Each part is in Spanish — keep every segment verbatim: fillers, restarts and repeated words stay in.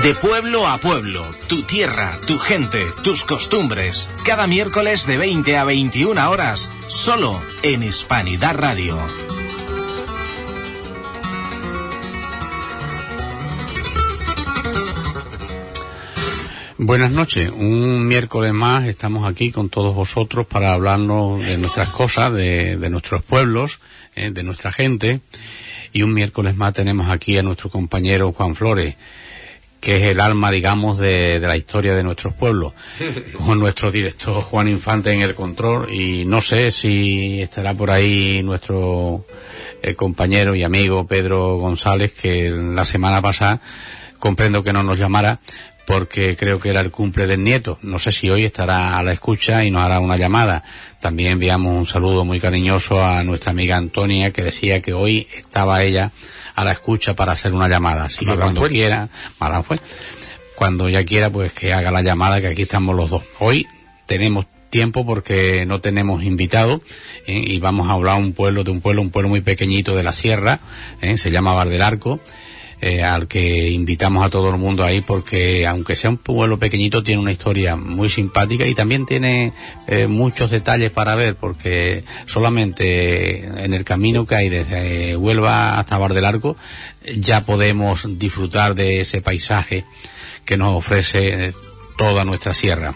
De pueblo a pueblo, tu tierra, tu gente, tus costumbres. Cada miércoles de veinte a veintiuna horas, solo en Hispanidad Radio. Buenas noches, un miércoles más estamos aquí con todos vosotros para hablarnos de nuestras cosas, de, de nuestros pueblos, eh, de nuestra gente, y un miércoles más tenemos aquí a nuestro compañero Juan Flores, que es el alma, digamos, de, de la historia de nuestros pueblos, con nuestro director Juan Infante en el control, y no sé si estará por ahí nuestro eh, compañero y amigo Pedro González, que la semana pasada comprendo que no nos llamara, porque creo que era el cumple del nieto. No sé si hoy estará a la escucha y nos hará una llamada. También enviamos un saludo muy cariñoso a nuestra amiga Antonia, que decía que hoy estaba ella a la escucha para hacer una llamada. Así que cuando fue. quiera, mala fue, cuando ya quiera, pues que haga la llamada, que aquí estamos los dos. Hoy tenemos tiempo porque no tenemos invitado, ¿eh? Y vamos a hablar un pueblo de un pueblo, un pueblo muy pequeñito de la sierra, ¿eh? Se llama Bar del Arco. Eh, al que invitamos a todo el mundo ahí porque aunque sea un pueblo pequeñito tiene una historia muy simpática y también tiene eh, muchos detalles para ver, porque solamente en el camino que hay desde eh, Huelva hasta Bar del Arco ya podemos disfrutar de ese paisaje que nos ofrece eh, toda nuestra sierra.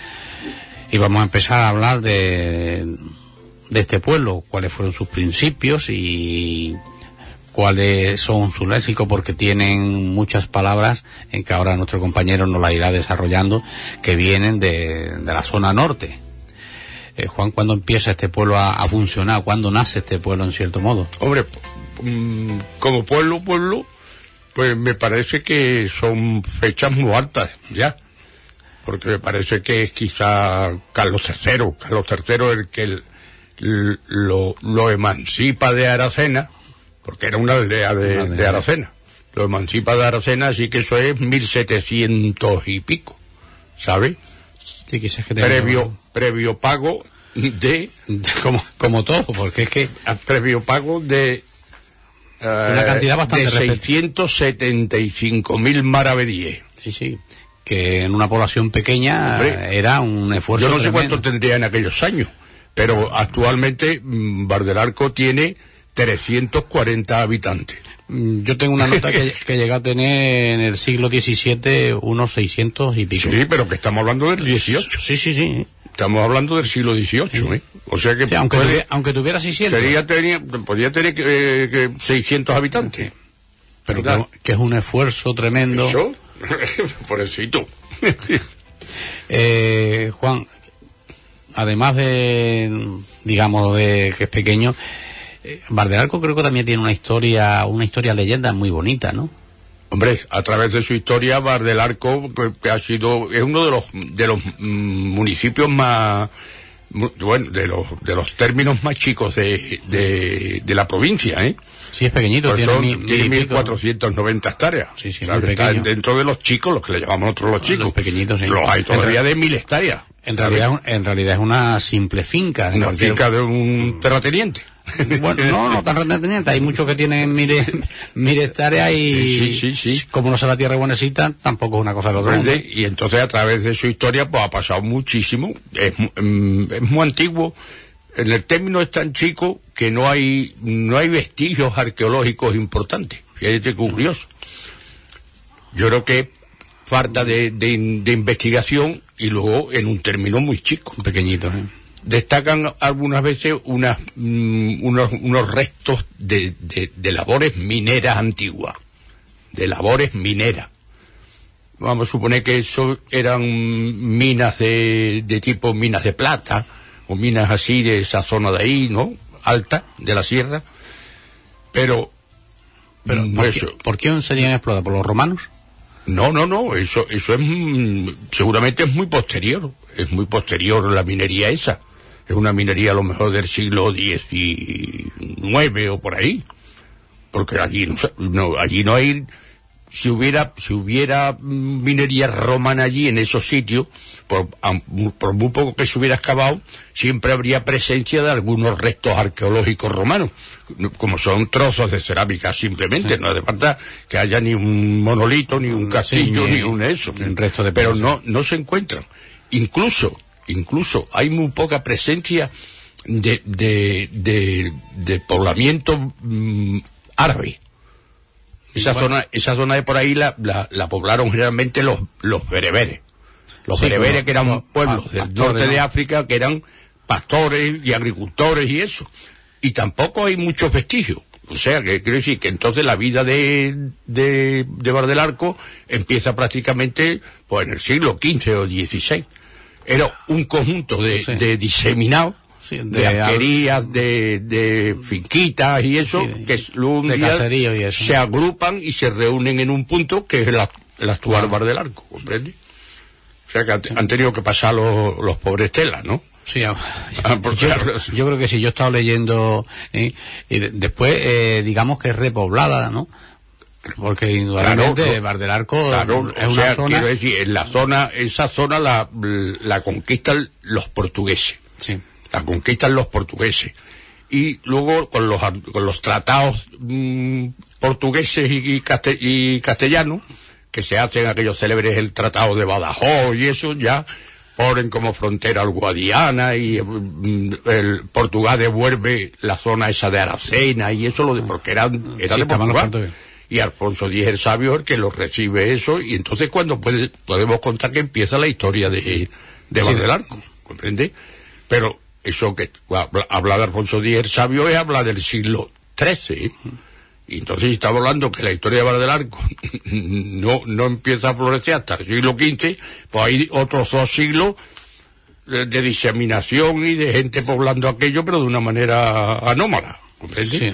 Y vamos a empezar a hablar de, de este pueblo, cuáles fueron sus principios y cuáles son sus léxicos, porque tienen muchas palabras en que ahora nuestro compañero nos la irá desarrollando, que vienen de, de la zona norte. Eh, Juan, ¿cuándo empieza este pueblo a, a funcionar? ¿Cuándo nace este pueblo, en cierto modo? Hombre, mmm, como pueblo, pueblo, pues me parece que son fechas muy altas, ya. Porque me parece que es quizá Carlos tercero. Carlos tercero el que el, el, lo, lo emancipa de Aracena, porque era una aldea de, de Aracena. Lo emancipa de Aracena, así que eso es mil setecientos y pico, ¿sabes? Sí, quizás que previo, tengo... previo pago de... de como, como todo, porque es que... Previo pago de... Uh, una cantidad bastante... De seiscientos setenta y cinco mil maravedíes. Sí, sí. Que en una población pequeña, hombre, era un esfuerzo yo no tremendo. sé cuánto tendría en aquellos años, pero actualmente mmm, Bar del Arco tiene trescientos cuarenta habitantes. Yo tengo una nota que, que llega a tener en el siglo diecisiete unos seiscientos y pico. Sí, pero que estamos hablando del dieciocho. Sí, sí, sí. Estamos hablando del siglo dieciocho, sí. ¿eh? O sea que... Sí, aunque, puede, tuviera, aunque tuviera seiscientos. Sería, tenía, podría tener eh, que seiscientos habitantes. Sí. Pero que, que es un esfuerzo tremendo. ¿Eso? Pobrecito. eh, Juan, además de, digamos, de que es pequeño, eh, Bar del Arco creo que también tiene una historia, una historia leyenda muy bonita, ¿no? Hombre, a través de su historia, Bar del Arco, que ha sido, es uno de los, de los mm, municipios más, bueno, de los, de los términos más chicos de, de, de la provincia, ¿eh? Sí, es pequeñito, pues tiene, son, mi, tiene mil cuatrocientas noventa hectáreas. Sí, sí, muy está dentro de los chicos, los que le llamamos nosotros los chicos. Los pequeñitos, sí. Los hay todavía de mil hectáreas. En realidad, en realidad es una simple finca. Una cualquier... finca de un terrateniente. Bueno, no, no tan terrateniente. Hay muchos que tienen mil, mil hectáreas y, sí, sí, sí, sí. como no sea la tierra buenecita, tampoco es una cosa de otro mundo. Y entonces a través de su historia, pues ha pasado muchísimo. Es, es muy antiguo. En el término es tan chico que no hay no hay vestigios arqueológicos importantes. Fíjate qué curioso. Yo creo que falta de, de, de investigación y luego en un término muy chico. Pequeñito, ¿eh? Destacan algunas veces unas, mm, unos, unos restos de, de, de labores mineras antiguas. De labores mineras. Vamos a suponer que eso eran minas de, de tipo minas de plata, o minas así de esa zona de ahí, ¿no? Alta, de la sierra. Pero... pero ¿por, eso, qué, ¿por qué serían explotadas? ¿Por los romanos? No, no, no. Eso eso es... Seguramente es muy posterior. Es muy posterior la minería esa. Es una minería a lo mejor del siglo diecinueve o por ahí. Porque allí no, no, allí no hay... si hubiera si hubiera minería romana allí en esos sitios, por, por muy poco que se hubiera excavado, siempre habría presencia de algunos restos arqueológicos romanos, como son trozos de cerámica simplemente, sí. No hace falta que haya ni un monolito, ni un castillo, sí, ni, ni un eso, un resto de pero no no se encuentran. Incluso, incluso hay muy poca presencia de de de, de poblamiento mmm, árabe. Esa bueno. zona, esa zona de por ahí la, la, la poblaron generalmente los, los bereberes. Los sí, bereberes como, que eran como, pueblos pa, del pastores, norte ¿no? de África, que eran pastores y agricultores y eso. Y tampoco hay muchos vestigios. O sea, que quiero decir que entonces la vida de, de, de Bar del Arco empieza prácticamente, pues en el siglo quince o dieciséis. Era un conjunto de, sí. de diseminados, sí, de, de alquerías, de, de finquitas y eso, sí, que luego un de día y eso. Se agrupan y se reúnen en un punto que es el, el actual Bar del Arco, ¿comprende? O sea que han, han tenido que pasar los, los pobres telas, ¿no? Sí, ah, yo, yo creo que sí, yo he estado leyendo, ¿eh? Y de, después, eh, digamos que es repoblada, ¿no? Porque indudablemente claro, Bar del Arco claro, es o una sea, zona... quiero decir, en la zona, esa zona la, la conquistan los portugueses. Sí. La conquistan los portugueses. Y luego con los, con los tratados mmm, portugueses y, y, castel, y castellanos, que se hacen aquellos célebres, el tratado de Badajoz y eso, ya ponen como frontera al Guadiana y mmm, el Portugal devuelve la zona esa de Aracena y eso, lo de, porque eran, era sí, de Portugal. Y Alfonso X el Sabio es el que los recibe eso, y entonces cuando puede, podemos contar que empieza la historia de, de Bar del Arco, ¿comprende? Pero eso que habla de Alfonso X el Sabio es habla del siglo trece, ¿eh? Y entonces estamos hablando que la historia de Bar del Arco no, no empieza a florecer hasta el siglo quince, pues hay otros dos siglos de, de diseminación y de gente poblando aquello, pero de una manera anómala, ¿comprende? Sí.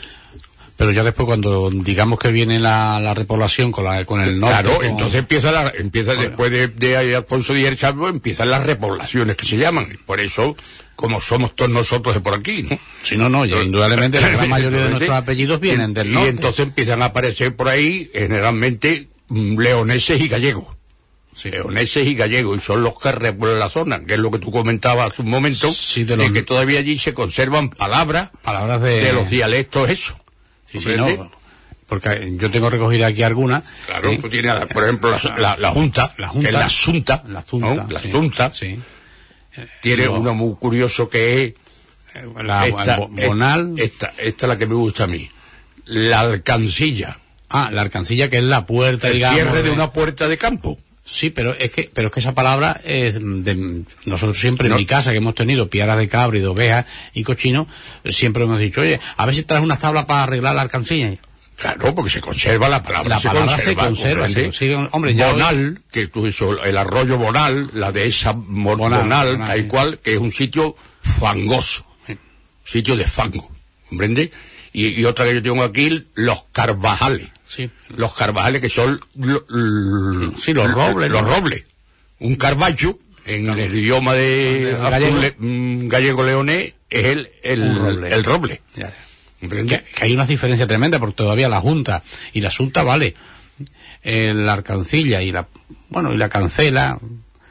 Pero ya después cuando digamos que viene la, la repoblación con la con el norte... Claro, con... entonces empieza la, empieza bueno. después de, de Alfonso X el Sabio empiezan las repoblaciones que se llaman. Por eso, como somos todos nosotros de por aquí, ¿no? Si no, no, ya indudablemente la gran mayoría de nuestros apellidos vienen del norte. Y entonces empiezan a aparecer por ahí, generalmente, mmm, leoneses y gallegos. Sí. Leoneses y gallegos, y son los que repueblan la zona, que es lo que tú comentabas hace un momento, sí, de, los... de que todavía allí se conservan palabras, palabras de... de los dialectos, eso. Sí, sí, no, porque yo tengo recogida aquí algunas. Claro, ¿eh? Tú tienes, por ejemplo, la, la, la Junta, la Junta, que es la Junta, la Junta, ¿no? La sí, Junta, sí. Tiene Yo, uno muy curioso que es la esta, Bonal. Esta, esta es la que me gusta a mí, la alcancilla. Ah, la alcancilla, que es la puerta, el digamos. El cierre de una puerta de campo. Sí, pero es que, pero es que esa palabra es de nosotros siempre no. En mi casa, que hemos tenido piaras de cabra y de ovejas y cochinos, siempre hemos dicho, oye, a ver si traes unas tablas para arreglar la alcancilla. Claro, porque se conserva la palabra. La se palabra conserva, se conserva, se conserva. Hombre, ya Bonal, hoy... que tú eso, el arroyo Bonal, la dehesa Bonal, Bonal, Bonal tal sí. cual, que es un sitio fangoso, sí. Sitio de fango, ¿comprende? Y, y otra que yo tengo aquí, los Carvajales. Sí. Los Carvajales, que son lo, lo, sí, los robles. Los robles. Un carballo, en no. el idioma de gallego, le, gallego leonés, es el, el roble. El roble. Ya. Que, que hay una diferencia tremenda, porque todavía la Junta y la Junta vale. Eh, la Arcancilla y la, bueno, y la Cancela,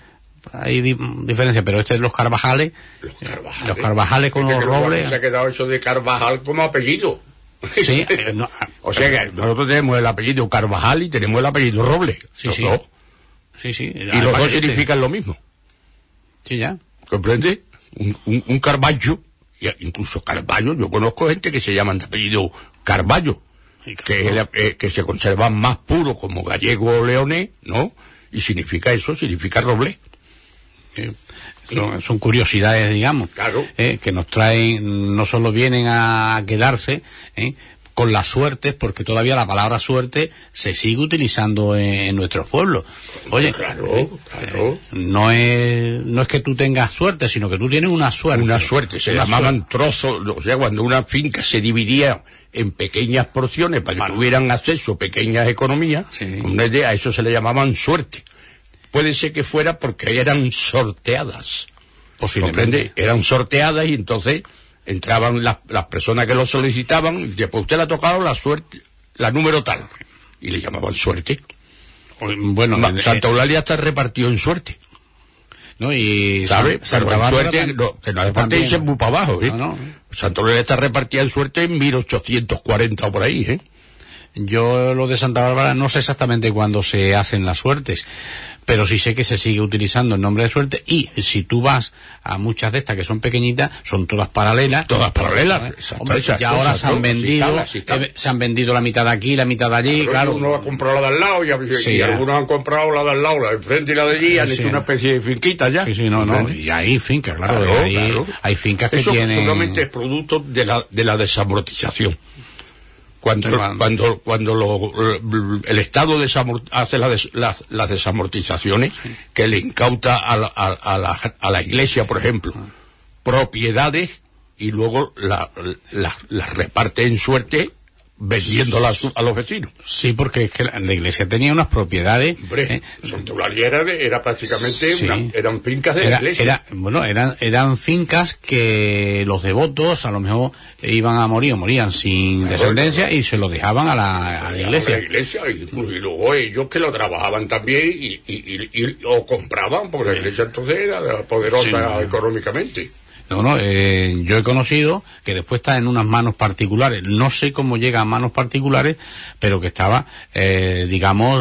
hay di diferencia, pero este es los Carvajales. Los Carvajales. Los Carvajales con los robles. Se ha quedado eso de Carvajal como apellido. Sí, eh, no, o sea que nosotros tenemos el apellido Carvajal y tenemos el apellido Robles. Sí, sí. Dos. Sí, sí. Y los dos este... significan lo mismo. Sí, ya. ¿Comprende? Un, un, un Carballo, incluso Carballo, yo conozco gente que se llaman de apellido Carballo, sí, que, es el, eh, que se conservan más puro como gallego o leonés, ¿no? Y significa eso, significa Robles. Sí. Son, son curiosidades, digamos, claro. eh, que nos traen, no solo vienen a quedarse eh, con las suertes, porque todavía la palabra suerte se sigue utilizando en, en nuestros pueblos. Oye, claro, eh, claro. Eh, no es no es que tú tengas suerte, sino que tú tienes una suerte. Una suerte, se una llamaban suerte. Trozos, o sea, cuando una finca se dividía en pequeñas porciones para que vale. tuvieran acceso a pequeñas economías, sí. Una idea, a eso se le llamaban suerte. Puede ser que fuera porque eran sorteadas. Posiblemente. Eran sorteadas y entonces entraban las, las personas que lo solicitaban y después usted le ha tocado la suerte, la número tal. y le llamaban suerte. Bueno, Ma, Santa Eulalia está repartido en suerte. ¿No? Y ¿sabe? San, Pero en suerte, tan, no, que no es parte dice muy para abajo, ¿eh? No, no. Santa Eulalia está repartida en suerte en mil ochocientos cuarenta o por ahí, ¿eh? Yo lo de Santa Bárbara no sé exactamente cuándo se hacen las suertes, pero sí sé que se sigue utilizando el nombre de suerte, y si tú vas a muchas de estas que son pequeñitas, son todas paralelas. Todas paralelas. Exacto, hombre, exacto, ya ahora exacto, se han vendido, sí, sí, eh, se han vendido la mitad de aquí, la mitad de allí, claro. claro. Uno ha comprado la de al lado y, sí, y algunos han comprado la de al lado, la de enfrente y la de allí, y han sí, hecho una especie de finquita ya. Sí, sí, no, no, y hay fincas, claro, claro, hay, claro. hay fincas que Eso tienen... Eso solamente es producto de la, de la desamortización. Cuando, cuando, cuando lo, el Estado desamort, hace la des, las, las desamortizaciones, sí. que le incauta a la, a, a, la, a la Iglesia, por ejemplo, ah. propiedades, y luego las la, la reparte en suerte vendiéndolas a los vecinos. Sí, porque es que la, la Iglesia tenía unas propiedades. Hombre, ¿eh? Santa Eulalia era, era prácticamente sí. una, eran fincas de era, la Iglesia. Era, bueno, eran, eran fincas que los devotos a lo mejor iban a morir o morían sin claro, descendencia claro. y se lo dejaban a la, a la Iglesia. A la Iglesia y, y luego ellos que lo trabajaban también y, y, y, y o compraban, porque la Iglesia entonces era poderosa sí, no. económicamente. No, no, eh, yo he conocido que después está en unas manos particulares, no sé cómo llega a manos particulares, pero que estaba, eh, digamos,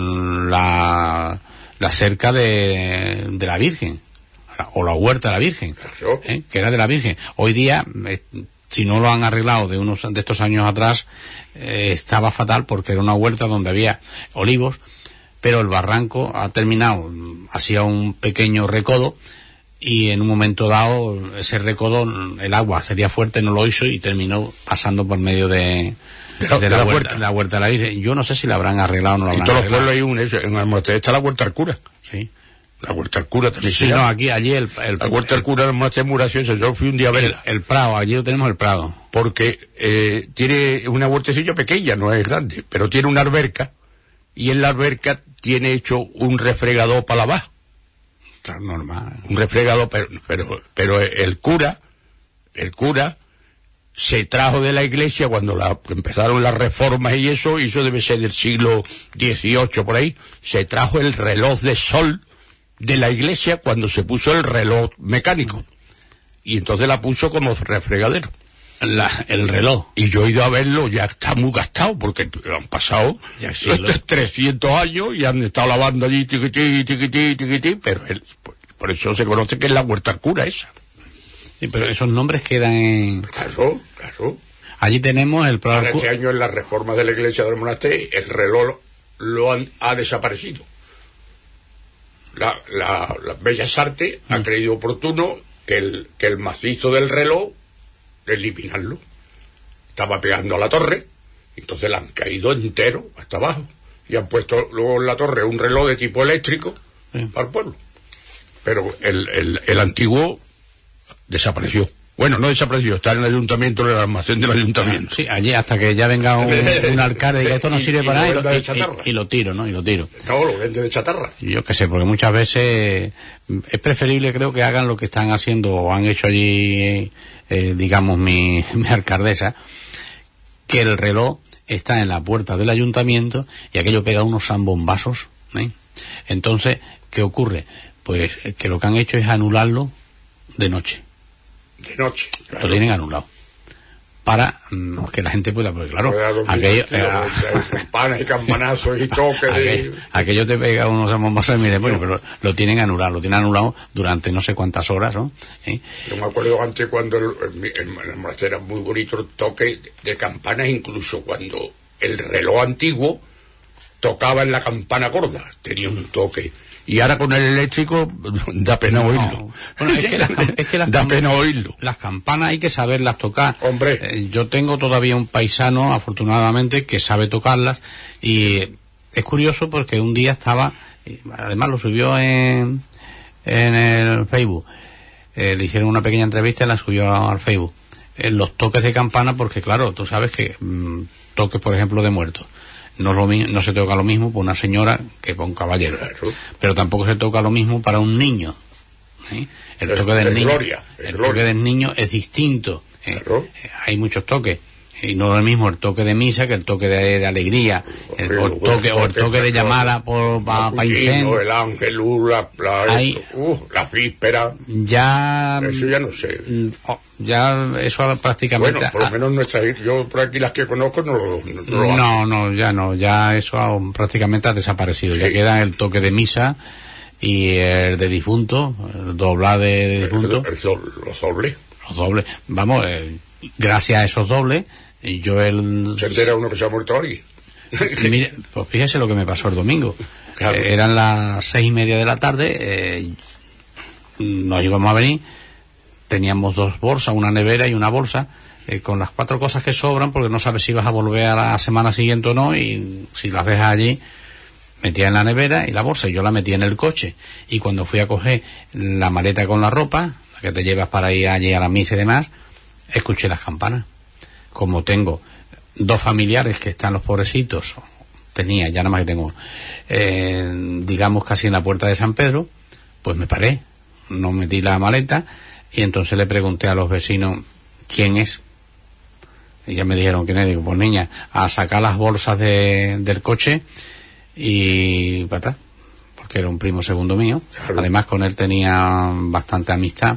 la, la cerca de, de la Virgen, o la huerta de la Virgen, ¿eh? que era de la Virgen. Hoy día, eh, si no lo han arreglado de unos de estos años atrás, eh, estaba fatal porque era una huerta donde había olivos, pero el barranco ha terminado, hacía un pequeño recodo, y en un momento dado ese recodo, el agua sería fuerte, no lo hizo y terminó pasando por medio de, de, la, de la, la, huerta, la huerta de la Virgen. Yo no sé si la habrán arreglado o no la habrán arreglado. En todos los pueblos hay un, en el monasterio está la huerta del cura. Sí. La huerta del cura también. Sí, no, aquí, allí el, el la huerta del cura del monasterio muy graciosa. Yo fui un día a verla. El, el Prado, allí lo tenemos el Prado. Porque eh, tiene una huertecilla pequeña, no es grande, pero tiene una alberca, y en la alberca tiene hecho un refregador para lavar. Claro, normal. Un refregado, pero, pero, pero el cura, el cura se trajo de la iglesia cuando la, empezaron las reformas y eso, y eso debe ser del siglo dieciocho por ahí, se trajo el reloj de sol de la iglesia cuando se puso el reloj mecánico. Y entonces la puso como refregadero. La, el reloj. Y yo he ido a verlo, ya está muy gastado, porque han pasado ya sí, lo... trescientos años y han estado lavando allí, tiquití, tiquití, tiquití, pero él, por, por eso se conoce que es la huerta cura esa. Sí, pero esos nombres quedan en... Claro, claro. Allí tenemos el... Ahora este año en las reformas de la iglesia del monasterio, el reloj lo han, ha desaparecido. La, la, la Bellas Artes mm. ha creído oportuno que el, que el macizo del reloj eliminarlo. Estaba pegando a la torre, entonces la han caído entero hasta abajo y han puesto luego en la torre un reloj de tipo eléctrico sí. para el pueblo. Pero el, el, el antiguo desapareció. Bueno, no desapareció, está en el ayuntamiento, en el almacén del ayuntamiento. Sí, allí hasta que ya venga un, un alcalde y diga esto no sirve y, para nada y, lo, y, y, y lo tiro, ¿no? Y lo tiro. No, lo vende de chatarra. Yo qué sé, porque muchas veces es preferible, creo, que hagan lo que están haciendo o han hecho allí, eh, digamos, mi, mi alcaldesa, que el reloj está en la puerta del ayuntamiento y aquello pega unos zambombazos, ¿eh? Entonces, ¿qué ocurre? Pues que lo que han hecho es anularlo de noche. De noche, claro. Lo tienen anulado para mm, que la gente pueda, porque claro, aquello, eh, campanas y campanazos y toques aquello, de... aquello te pega unos bombazos y mire, bueno, pero lo tienen anulado, lo tienen anulado durante no sé cuántas horas, ¿no? ¿Eh? Yo me acuerdo antes cuando el, el, el, el monasterio era muy bonito el toque de campanas, incluso cuando el reloj antiguo tocaba en la campana gorda, tenía un toque. Y ahora con el eléctrico da pena no. oírlo. Bueno, es que las, es que las da pena oírlo. Las campanas hay que saberlas tocar. Hombre. Eh, yo tengo todavía un paisano, afortunadamente, que sabe tocarlas. Y es curioso porque un día estaba, además lo subió en, en el Facebook. Eh, le hicieron una pequeña entrevista y la subió al Facebook. En los toques de campana, porque claro, tú sabes que mmm, toques, por ejemplo, de muertos. No, lo, no se toca lo mismo para una señora que para un caballero, claro. Pero tampoco se toca lo mismo para un niño. ¿Sí? El, toque del niño, gloria, el toque del niño es distinto. ¿Eh? Claro. Hay muchos toques. Y no es lo mismo el toque de misa que el toque de, de alegría, el, o el toque, o el toque de llamada por pa, pa incendio. El ángel, la, la, Ahí, uh, la víspera. Ya. Eso ya no sé. Ya, eso prácticamente. Bueno, por lo menos nuestra, yo por aquí las que conozco no lo. No, no, no, no, ya no, ya eso prácticamente ha desaparecido. Sí. Ya queda el toque de misa y el de difunto, el doblar de, de difunto. El, el, el, los dobles. Los dobles. Vamos, eh, gracias a esos dobles. Y yo el... ¿Se entera uno que se ha muerto alguien? Mire, pues fíjese lo que me pasó el domingo. Claro. Eh, eran las seis y media de la tarde, eh, nos íbamos a venir, teníamos dos bolsas, una nevera y una bolsa, eh, con las cuatro cosas que sobran, porque no sabes si vas a volver a la semana siguiente o no, y si las dejas allí, metía en la nevera y la bolsa, y yo la metí en el coche. Y cuando fui a coger la maleta con la ropa, la que te llevas para ir allí a la misa y demás, escuché las campanas. Como tengo dos familiares que están los pobrecitos, tenía, ya nada más que tengo, eh, digamos casi en la puerta de San Pedro, pues me paré, no metí la maleta, y entonces le pregunté a los vecinos quién es. Y ya me dijeron quién es. Digo, pues niña, a sacar las bolsas de, del coche y para atrás, porque era un primo segundo mío. Claro. Además con él tenía bastante amistad.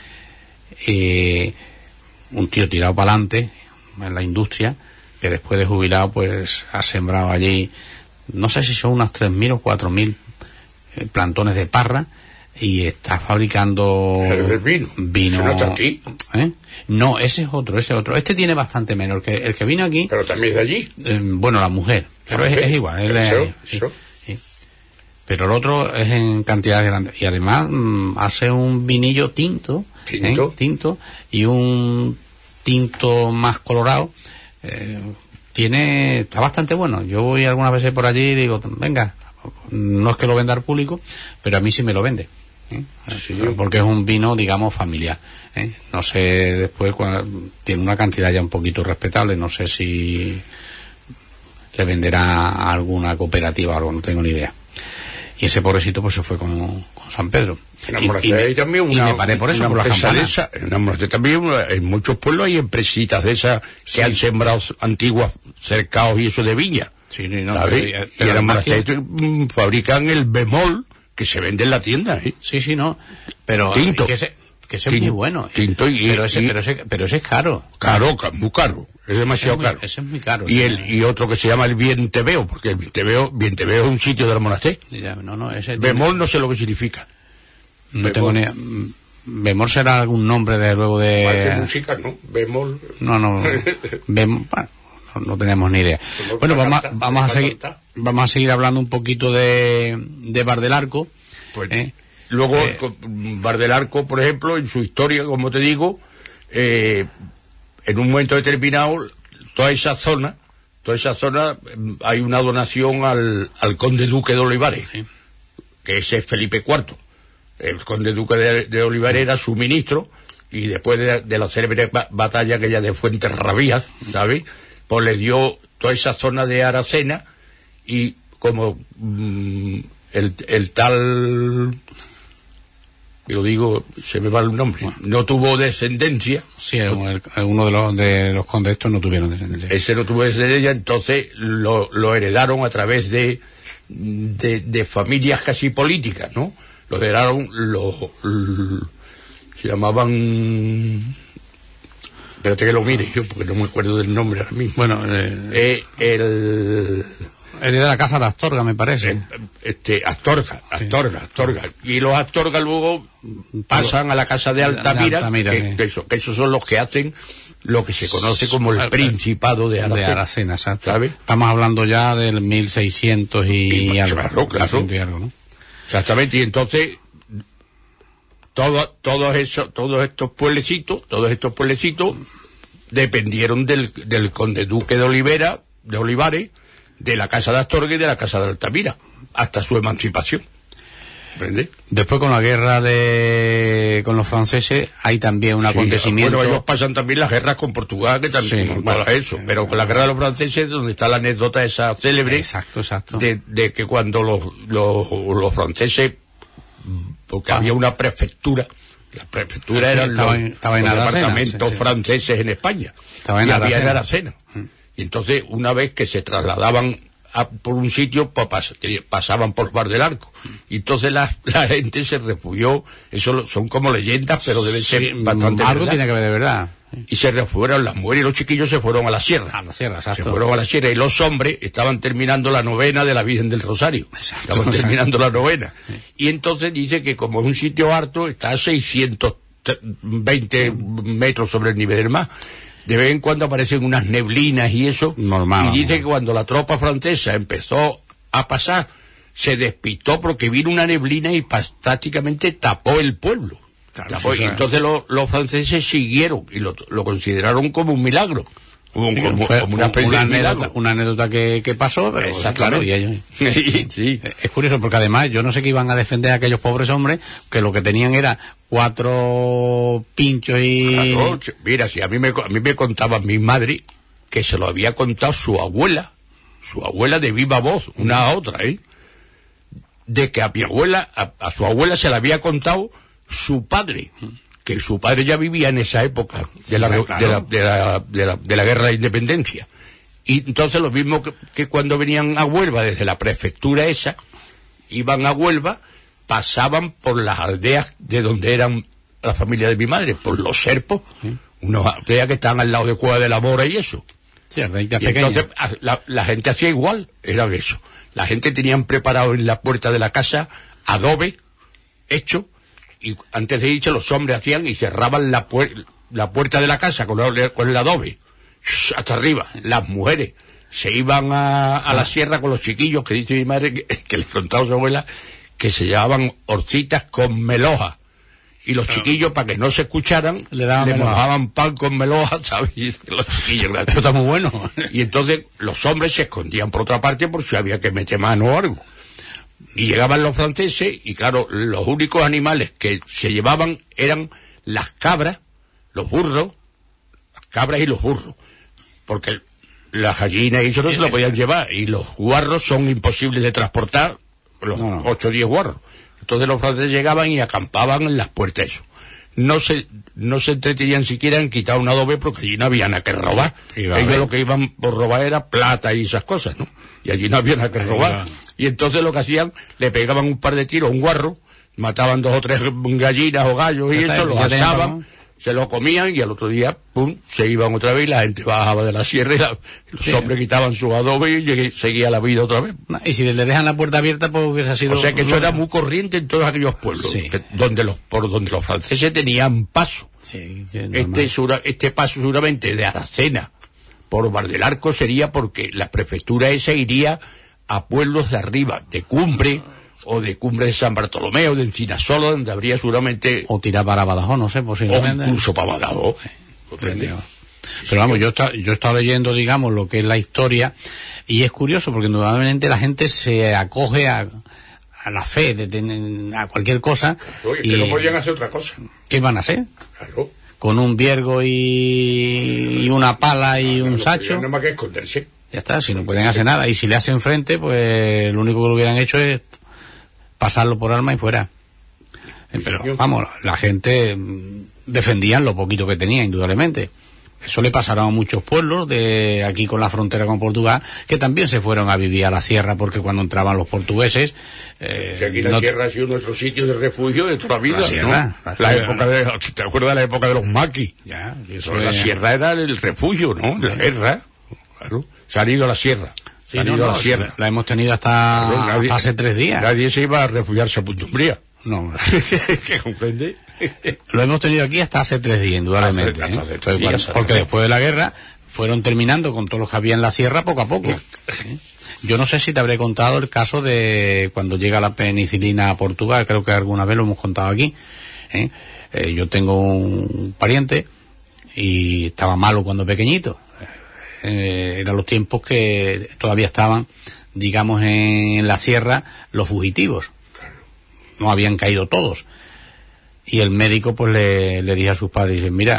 Y un tío tirado para adelante en la industria, que después de jubilado pues ha sembrado allí, no sé si son unas tres mil o cuatro mil eh, plantones de parra, y está fabricando el vino. Vino. ¿No está aquí? ¿Eh? No, ese es otro, ese otro. Este tiene bastante menos. El que, el que vino aquí. Pero también es de allí. Eh, bueno, la mujer. Pero es, es igual. Él eso, es, sí, eso. Sí. Pero el otro es en cantidades grandes. Y además mmm, hace un vinillo tinto. Tinto. ¿eh? Tinto. Y un tinto más colorado. Eh, tiene, está bastante bueno. Yo voy algunas veces por allí y digo, venga, no es que lo venda al público, pero a mí sí me lo vende. ¿eh? Sí, porque es un vino, digamos, familiar. ¿eh? No sé, después cuando, tiene una cantidad ya un poquito respetable, no sé si le venderá a alguna cooperativa o algo, no tengo ni idea. Y ese pobrecito pues se fue con, con San Pedro. Y, y, también una, y me paré por eso, por las campanas. Enamorate también, en muchos pueblos hay empresitas de esas que sí. han sembrado antiguas cercados y eso de viña. Sí, no, ¿sabes? Pero, pero y enamorate que... fabrican el bemol que se vende en la tienda. ¿eh? Sí, sí, no. Pero tinto. Que ese, que ese es muy bueno. Tinto y, pero, ese, y, pero, ese, pero ese es caro. Caro, muy caro. Es demasiado ese es muy, caro. Ese es muy caro. Y el y otro que se llama el Vienteveo, porque el Vienteveo, Vienteveo es un sitio del monasterio. Ya, no, no, ese bemol tiene... no sé lo que significa. No bemol. Tengo ni... Bemol será algún nombre de luego de... Parece música, ¿no? Bemol. No, no. Bemol, bueno, no, no tenemos ni idea. Bemol bueno, vamos, canta, vamos a seguir cantar. Vamos a seguir hablando un poquito de, de Bar del Arco. Pues, ¿eh? Luego, eh, Bar del Arco, por ejemplo, en su historia, como te digo, eh, en un momento determinado, toda esa zona, toda esa zona, hay una donación al, al conde duque de Olivares, sí. que ese es Felipe cuarto. El conde duque de, de Olivares era su ministro, y después de, de la célebre batalla aquella de Fuenterrabías, ¿sabes? Pues le dio toda esa zona de Aracena, y como mmm, el, el tal... lo digo, se me va el nombre, no tuvo descendencia. Sí, el, uno de los, de los condes estos no tuvieron descendencia. Ese no tuvo descendencia, entonces lo, lo heredaron a través de, de, de familias casi políticas, ¿no? Lo heredaron, lo, lo se llamaban... Espérate que lo mire yo, porque no me acuerdo del nombre ahora mismo. Bueno, eh, eh, el... El de la casa de Astorga, me parece. Este, Astorga, Astorga, Astorga. Y los Astorga luego pasan a la casa de Altamira, de Altamira que, sí. que, eso, que esos son los que hacen lo que se conoce como el Principado de Aracena. De Aracena, exacto. ¿Sabes? Estamos hablando ya del mil seiscientos y, y algo. Claro, claro. Y algo, ¿no? Exactamente, y entonces todo, todos esos, todos estos pueblecitos, todos estos pueblecitos dependieron del, del conde duque de Olivera, de Olivares, de la casa de Astorga y de la casa de Altamira, hasta su emancipación. ¿Comprende? Después con la guerra de con los franceses hay también un sí, acontecimiento. Bueno, ellos pasan también las guerras con Portugal, que también sí, bueno, eso, pero con la guerra de los franceses, donde está la anécdota esa célebre, exacto, exacto. De, de que cuando los, los, los franceses, porque ah. había una prefectura, La prefectura eran estaba los, en, estaba en los Aracena, departamentos sí, sí. franceses en España. Estaba en y Aracena. había en Aracena. Mm. Y entonces, una vez que se trasladaban a, por un sitio, pues, pas, pasaban por Bar del Arco. Y entonces la, la gente se refugió. Eso son como leyendas, pero deben ser sí, bastante algo verdad. tiene que ver de verdad. Y se refugiaron las mujeres y los chiquillos se fueron a la sierra. A la sierra, exacto. Se fueron a la sierra y los hombres estaban terminando la novena de la Virgen del Rosario. Exacto, estaban exacto. terminando la novena. Sí. Y entonces dice que como es un sitio harto, está a seiscientos veinte metros sobre el nivel del mar. De vez en cuando aparecen unas neblinas y eso. Normal. Y dice que cuando la tropa francesa empezó a pasar, se despistó porque vino una neblina y prácticamente tapó el pueblo. Claro, tapó, sí, y sí. entonces lo, los franceses siguieron y lo, lo consideraron como un milagro. Como, Sí, como, fue como una especie una de anécdota, milagro. una anécdota que, que pasó, pero claro, y ellos, sí. es curioso porque además yo no sé qué iban a defender a aquellos pobres hombres que lo que tenían era cuatro pinchos y Claro, mira, si a mí me, a mí me contaba mi madre que se lo había contado su abuela, su abuela de viva voz, una a otra, ¿eh? De que a mi abuela, a, a su abuela se le había contado su padre, que su padre ya vivía en esa época de la, Sí, de claro. la, de la, de la, de la guerra de independencia. Y entonces lo mismo que, que cuando venían a Huelva desde la prefectura esa, iban a Huelva, pasaban por las aldeas de donde eran la familia de mi madre, por los Serpos, Sí. unas aldeas que estaban al lado de Cueva de la Mora y eso. sí, reitas Y pequeñas. entonces a- la, la gente hacía igual, era eso. La gente tenían preparado en la puerta de la casa adobe hecho, y antes de irse los hombres hacían y cerraban la, puer- la puerta de la casa con el, con el adobe, shh, hasta arriba. Las mujeres se iban a, a la sierra con los chiquillos, que dice mi madre, que, que les contaba su abuela, que se llevaban horcitas con meloja. Y los chiquillos, para que no se escucharan, Le daban le meloja. mojaban pan con meloja, ¿sabes? Y los chiquillos, Eso está muy bueno. y entonces los hombres se escondían por otra parte por si había que meter mano o algo. Y llegaban los franceses y claro, los únicos animales que se llevaban eran las cabras, los burros, las cabras y los burros. Porque las gallinas y eso no se lo podían llevar. Y los guarros son imposibles de transportar, los No, no. ocho o diez guarros. Entonces los franceses llegaban y acampaban en las puertas eso. No se, no se entretenían siquiera en quitar un adobe porque allí no había nada que robar. Iba a Ellos ver. lo que iban por robar era plata y esas cosas, ¿no? Y allí no había nada que robar. Iba. Y entonces lo que hacían, le pegaban un par de tiros a un guarro, mataban dos o tres gallinas o gallos y Ya está, eso, lo ya tenían asaban, pagado. se lo comían y al otro día, pum, se iban otra vez y la gente bajaba de la sierra y la- los Sí. hombres quitaban su adobe y llegué- seguía la vida otra vez. No, y si le dejan la puerta abierta, pues hubiese sido... O sea que eso era muy corriente en todos aquellos pueblos, Sí. que- donde los, por donde los franceses tenían paso. Sí, sí, normal. Este, segura- este paso seguramente de Aracena por Bar del Arco sería porque la prefectura esa iría a pueblos de arriba, de Cumbre, o de Cumbre de San Bartolomé, o de Encinasola, donde habría seguramente, O tirar para Badajoz, no sé, o posiblemente. incluso para Badajoz. ¿Comprende? Pero vamos, yo, está- yo he estado leyendo, digamos, lo que es la historia, y es curioso porque normalmente la gente se acoge a, a la fe, de tener, a cualquier cosa. Oye, y que no podían hacer otra cosa. ¿qué van a hacer? Claro. Con un viergo y, y una pala y un No sacho. podían nada más que esconderse. Ya está, si no pueden hacer nada. Y si le hacen frente, pues lo único que lo hubieran hecho es pasarlo por arma y fuera. Eh, Pero señor. vamos, la gente mm, defendían lo poquito que tenía, indudablemente. Eso le pasaron a muchos pueblos de aquí con la frontera con Portugal, que también se fueron a vivir a la sierra porque cuando entraban los portugueses... eh, Si aquí la no- sierra ha sido nuestro sitio de refugio de toda la vida, La sierra, ¿no? la La sierra. época de, ¿te acuerdas de la época de los maquis? Ya, y eso Eso, la es- sierra era el refugio, ¿no? De la guerra. Claro. Se han ido a la sierra. Se Sí, han no, ido a no, la sierra. la hemos tenido hasta, Claro, nadie- hasta hace tres días. Nadie se iba a refugiarse a Punta Umbría. No, ¿Qué comprende? lo hemos tenido aquí hasta hace tres días, indudablemente. Hace- hasta ¿eh? hace tres Entonces, días, bueno, porque ¿no? después de la guerra fueron terminando con todos los que había en la sierra poco a poco. ¿eh? Yo no sé si te habré contado el caso de cuando llega la penicilina a Portugal, creo que alguna vez lo hemos contado aquí. ¿eh? Eh, yo tengo un pariente y estaba malo cuando pequeñito. Eh, eran los tiempos que todavía estaban, digamos, en la sierra los fugitivos. No habían caído todos. Y el médico pues le, le dijo a sus padres, dice, mira,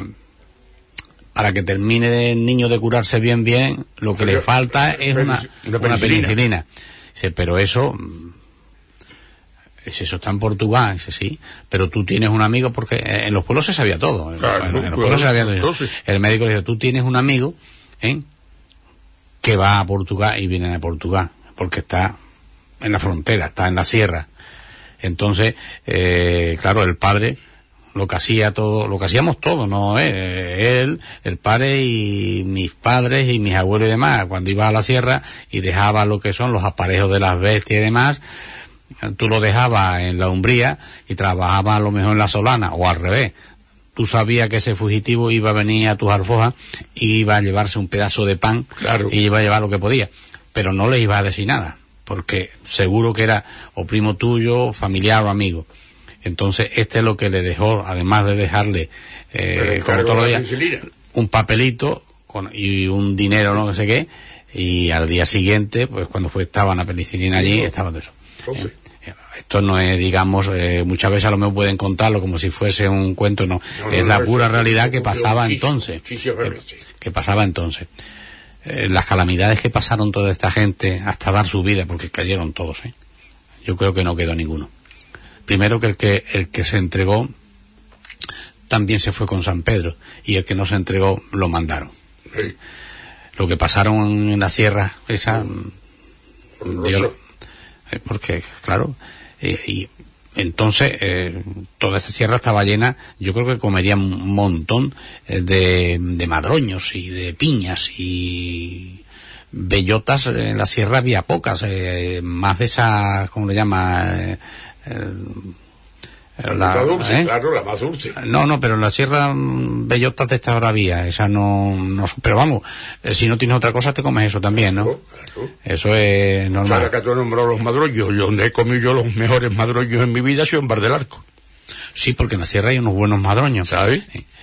para que termine el niño de curarse bien, bien, lo que le falta es una, Una una penicilina. penicilina. Dice, pero eso, mm, Dice, eso está en Portugal. Dice, sí, pero tú tienes un amigo, porque en los pueblos se sabía todo. En, claro, en, en los claro, pueblos se sabía todo. entonces. El médico le dice, tú tienes un amigo, ¿eh?, que va a Portugal y viene de Portugal, porque está en la frontera, está en la sierra. Entonces, eh, claro, el padre, lo que hacía todo, lo que hacíamos todos, ¿no? Eh, él, el padre y mis padres y mis abuelos y demás, cuando iba a la sierra y dejaba lo que son los aparejos de las bestias y demás, tú lo dejabas en la umbría y trabajabas a lo mejor en la solana, o al revés. Tú sabías que ese fugitivo iba a venir a tus alforjas y iba a llevarse un pedazo de pan, claro, y iba a llevar lo que podía, pero no le iba a decir nada, porque seguro que era o primo tuyo, familiar o amigo. Entonces este es lo que le dejó, además de dejarle eh, como todos los días, un papelito con, y un dinero, no sé qué, y al día siguiente, pues cuando fue estaban a penicilina allí, estaba todo eso. Eh, Esto no es, digamos, eh, muchas veces a lo mejor pueden contarlo como si fuese un cuento, no, no es no, la no, pura realidad que pasaba entonces, que, que pasaba entonces. Eh, las calamidades que pasaron toda esta gente hasta dar su vida, porque cayeron todos, ¿eh? Yo creo que no quedó ninguno. Primero que el que el que se entregó también se fue con San Pedro, y el que no se entregó lo mandaron. Sí. Lo que pasaron en la sierra esa, Dios, eh, porque claro, eh, y entonces eh, toda esa sierra estaba llena, yo creo que comerían un montón eh, de, de madroños y de piñas y bellotas. En la sierra había pocas, eh, más de esas, ¿cómo le llama? Eh, eh, la, la dulce, ¿eh? Claro, la más dulce. No, no, pero en la sierra bellotas de esta hora había, esa no, no, pero vamos, eh, si no tienes otra cosa te comes eso también, ¿no? Claro, claro. Eso es normal. Ahora que tú has nombrado los madroños, yo donde he comido yo los mejores madroños en mi vida ha sido en Bar del Arco. Sí, porque en la sierra hay unos buenos madroños, ¿sabes?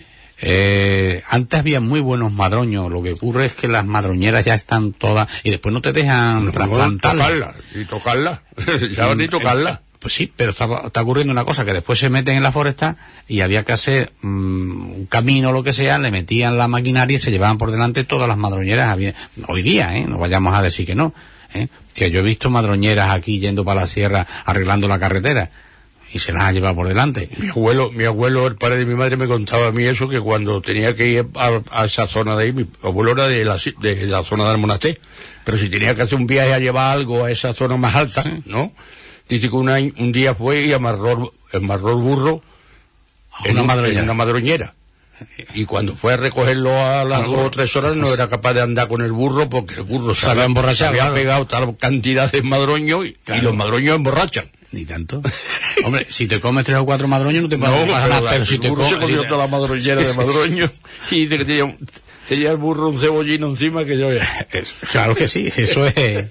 Eh, antes había muy buenos madroños, lo que ocurre es que las madroñeras ya están todas, y después no te dejan no, trasplantarlas. Tocarlas, y tocarlas, ya ni tocarlas. Pues sí, pero está, está ocurriendo una cosa, que después se meten en la foresta y había que hacer mmm, un camino o lo que sea, le metían la maquinaria y se llevaban por delante todas las madroñeras. Había, hoy día, ¿eh? No vayamos a decir que no, ¿eh? Que yo he visto madroñeras aquí yendo para la sierra arreglando la carretera y se las ha llevado por delante. Mi abuelo, mi abuelo, el padre de mi madre, me contaba a mí eso, que cuando tenía que ir a, a esa zona de ahí, mi abuelo era de la, de la zona del Monasterio, pero si tenía que hacer un viaje a llevar algo a esa zona más alta, sí, ¿no? Dice que una, un día fue y amarró, amarró el burro en una, madroñera. en una madroñera. Y cuando fue a recogerlo a las dos o tres horas no era capaz de andar con el burro porque el burro se había emborrachado, había claro. pegado tal cantidad de madroños y, claro. y los madroños emborrachan. Ni tanto. Hombre, si te comes tres o cuatro madroños no te pasa no, nada, pero, pero si el te burro comes... se comió toda la madroñera de madroños y dice que tenía, tenía el burro un cebollino encima que yo... Claro que sí, eso es...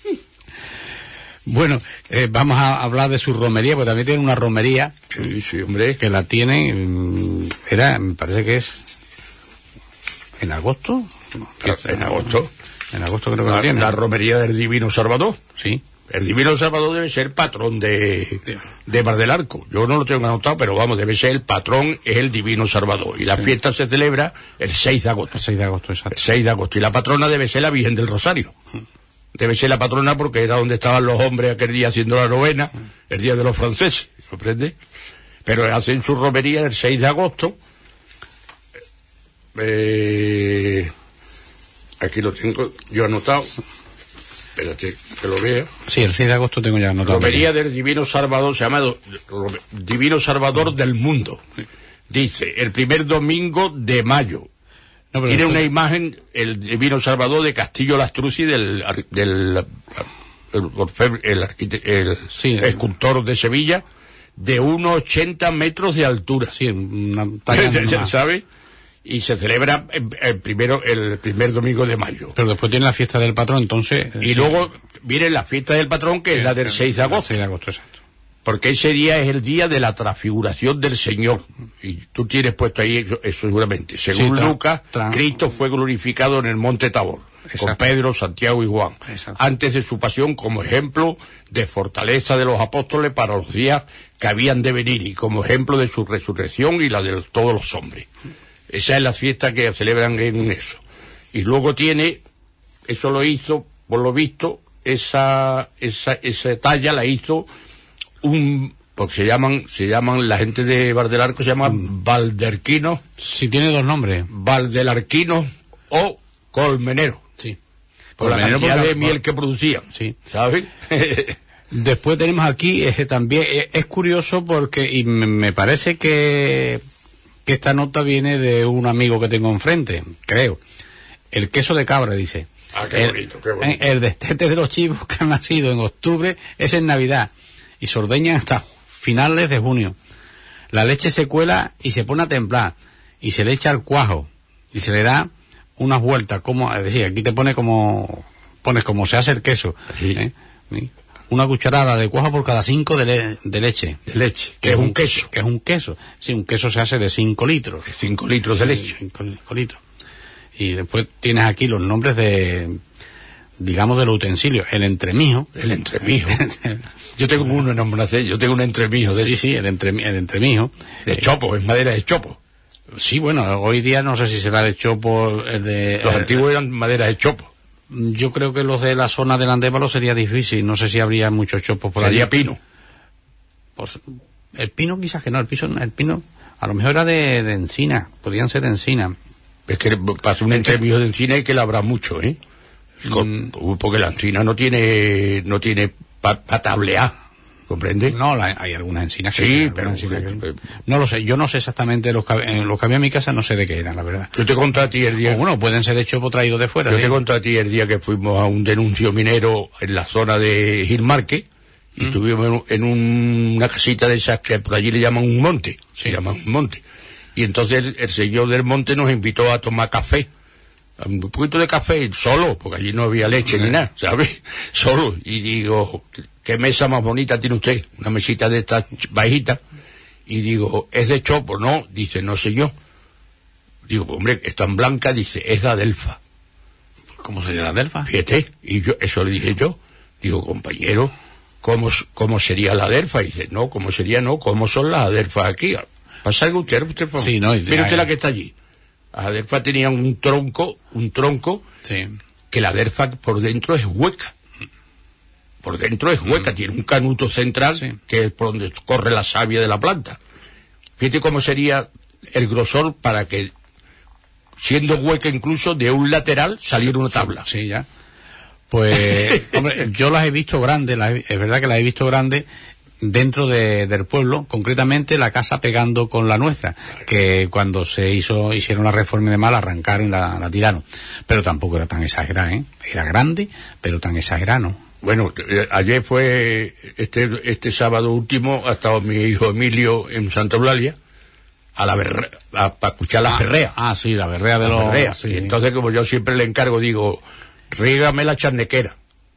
Bueno, eh, vamos a hablar de su romería, porque también tiene una romería. Sí, sí, hombre. Que la tiene, era, me parece que es en agosto. No, en agosto. En agosto creo que la, la tiene. La romería del Divino Salvador. Sí. El Divino Salvador debe ser patrón de, de Bar del Arco. Yo no lo tengo anotado, pero vamos, debe ser el patrón, es el Divino Salvador. Y la sí. fiesta se celebra el seis de agosto. El seis de agosto, exacto. El seis de agosto. Y la patrona debe ser la Virgen del Rosario. Debe ser la patrona porque era donde estaban los hombres aquel día haciendo la novena, el día de los franceses, ¿comprende? Pero hacen su romería el seis de agosto. Eh, aquí lo tengo yo anotado. Espérate, que lo vea. Sí, el seis de agosto tengo ya anotado. Romería del Divino Salvador, se llama Divino Salvador del Mundo. Dice, el primer domingo de mayo. No, tiene una imagen, el Divino Salvador, de Castillo Lastruzzi, del, del el, el, el, el sí, escultor de Sevilla, de unos ochenta metros de altura. Sí, una talla ¿sabe? Y se celebra el, el primero el primer domingo de mayo. Pero después tiene la fiesta del patrón, entonces... Y sí. luego viene la fiesta del patrón, que sí, es la del seis de agosto. seis de agosto, exacto. Porque ese día es el día de la transfiguración del Señor. Y tú tienes puesto ahí eso, eso seguramente. Según sí, Lucas, Cristo fue glorificado en el monte Tabor. Exacto. Con Pedro, Santiago y Juan. Exacto. Antes de su pasión, como ejemplo de fortaleza de los apóstoles para los días que habían de venir. Y como ejemplo de su resurrección y la de todos los hombres. Esa es la fiesta que celebran en eso. Y luego tiene, eso lo hizo, por lo visto, esa, esa, esa talla la hizo un, porque se llaman, se llaman, la gente de Bar del Arco se llama mm. valderquinos. Sí, tiene dos nombres. Valdelarquinos o colmenero. Sí. Por la cantidad porque, de miel por... que producían. Sí. ¿Sabes? Después tenemos aquí, eh, también, eh, es curioso porque, y me, me parece que, que esta nota viene de un amigo que tengo enfrente, creo. El queso de cabra, dice. Ah, qué el, bonito, qué bonito. El destete de los chivos que han nacido en octubre es en Navidad y se ordeñan hasta finales de junio. La leche se cuela y se pone a templar y se le echa al cuajo y se le da unas vueltas, como, es decir, aquí te pone como, pones como se hace el queso. Sí. ¿eh? ¿Sí? Una cucharada de cuajo por cada cinco de, le, de leche. De leche, que es un queso. Que es un queso. Sí, un queso se hace de cinco litros. Cinco litros de leche. Cinco, cinco litros. Y después tienes aquí los nombres de, digamos, de los utensilios. El entremijo. El entremijo. Yo tengo uno en Hombracé, yo tengo un entremijo de Sí, eso. sí, el, entre, el entremijo. De chopo, es madera de chopo. Sí, bueno, hoy día no sé si será de chopo, el de... Los el, antiguos eran madera de chopo. Yo creo que los de la zona del Andévalo sería difícil, no sé si habría muchos chopos por allí. Sería pino. Pues el pino quizás que no, el, piso, el pino a lo mejor era de, de encina, podrían ser de encina. Es que para un entremijo de encina hay que labrar mucho, ¿eh? Con, mm. Porque la encina no tiene, no tiene para pa tablear, ¿comprende? No, la, hay algunas encinas que... Sí, sí, pero... encinas que, no lo sé, yo no sé exactamente los que, eh, los que había en mi casa, no sé de qué eran, la verdad. Yo te conté a ti el día... O bueno, pueden ser de chopo traídos de fuera. Yo ¿sí? te conté a ti el día que fuimos a un denuncio minero en la zona de Gilmarque y mm. estuvimos en un, una casita de esas que por allí le llaman un monte, sí. se llaman un monte. Y entonces el, el señor del monte nos invitó a tomar café. Un poquito de café, solo, porque allí no había leche sí. ni nada, ¿sabes? Solo. Y digo, ¿qué mesa más bonita tiene usted? Una mesita de estas bajitas. Y digo, ¿es de chopo? No, dice, no sé yo. Digo, pues, hombre, es tan blanca, dice, es de adelfa. ¿Cómo sería la adelfa? Fíjate, y yo, eso le dije yo. Digo, compañero, ¿cómo, cómo sería la adelfa? Y dice, no, ¿cómo sería? No, ¿cómo son las adelfas aquí? ¿Pasa algo usted, usted, por favor? Sí, no. Mire usted la que está allí. La adelfa tenía un tronco, un tronco, sí. que la adelfa por dentro es hueca. Por dentro es hueca, mm. tiene un canuto central, sí. que es por donde corre la savia de la planta. Fíjate cómo sería el grosor para que, siendo hueca incluso, de un lateral saliera una tabla. Sí, ya. Pues, hombre, yo las he visto grandes, las he, es verdad que las he visto grandes, dentro de, del pueblo, concretamente la casa pegando con la nuestra, que cuando se hizo, hicieron la reforma de mal, arrancaron y la, la tiraron. Pero tampoco era tan exagerada, ¿eh? Era grande, pero tan exagerada, ¿no? Bueno, eh, ayer fue, este, este sábado último, ha estado mi hijo Emilio en Santa Eulalia, a la berrea, para escuchar la ah, berrea. Ah, sí, la berrea de la los... berrea. Sí. Y entonces, como yo siempre le encargo, digo, rígame la charnequera,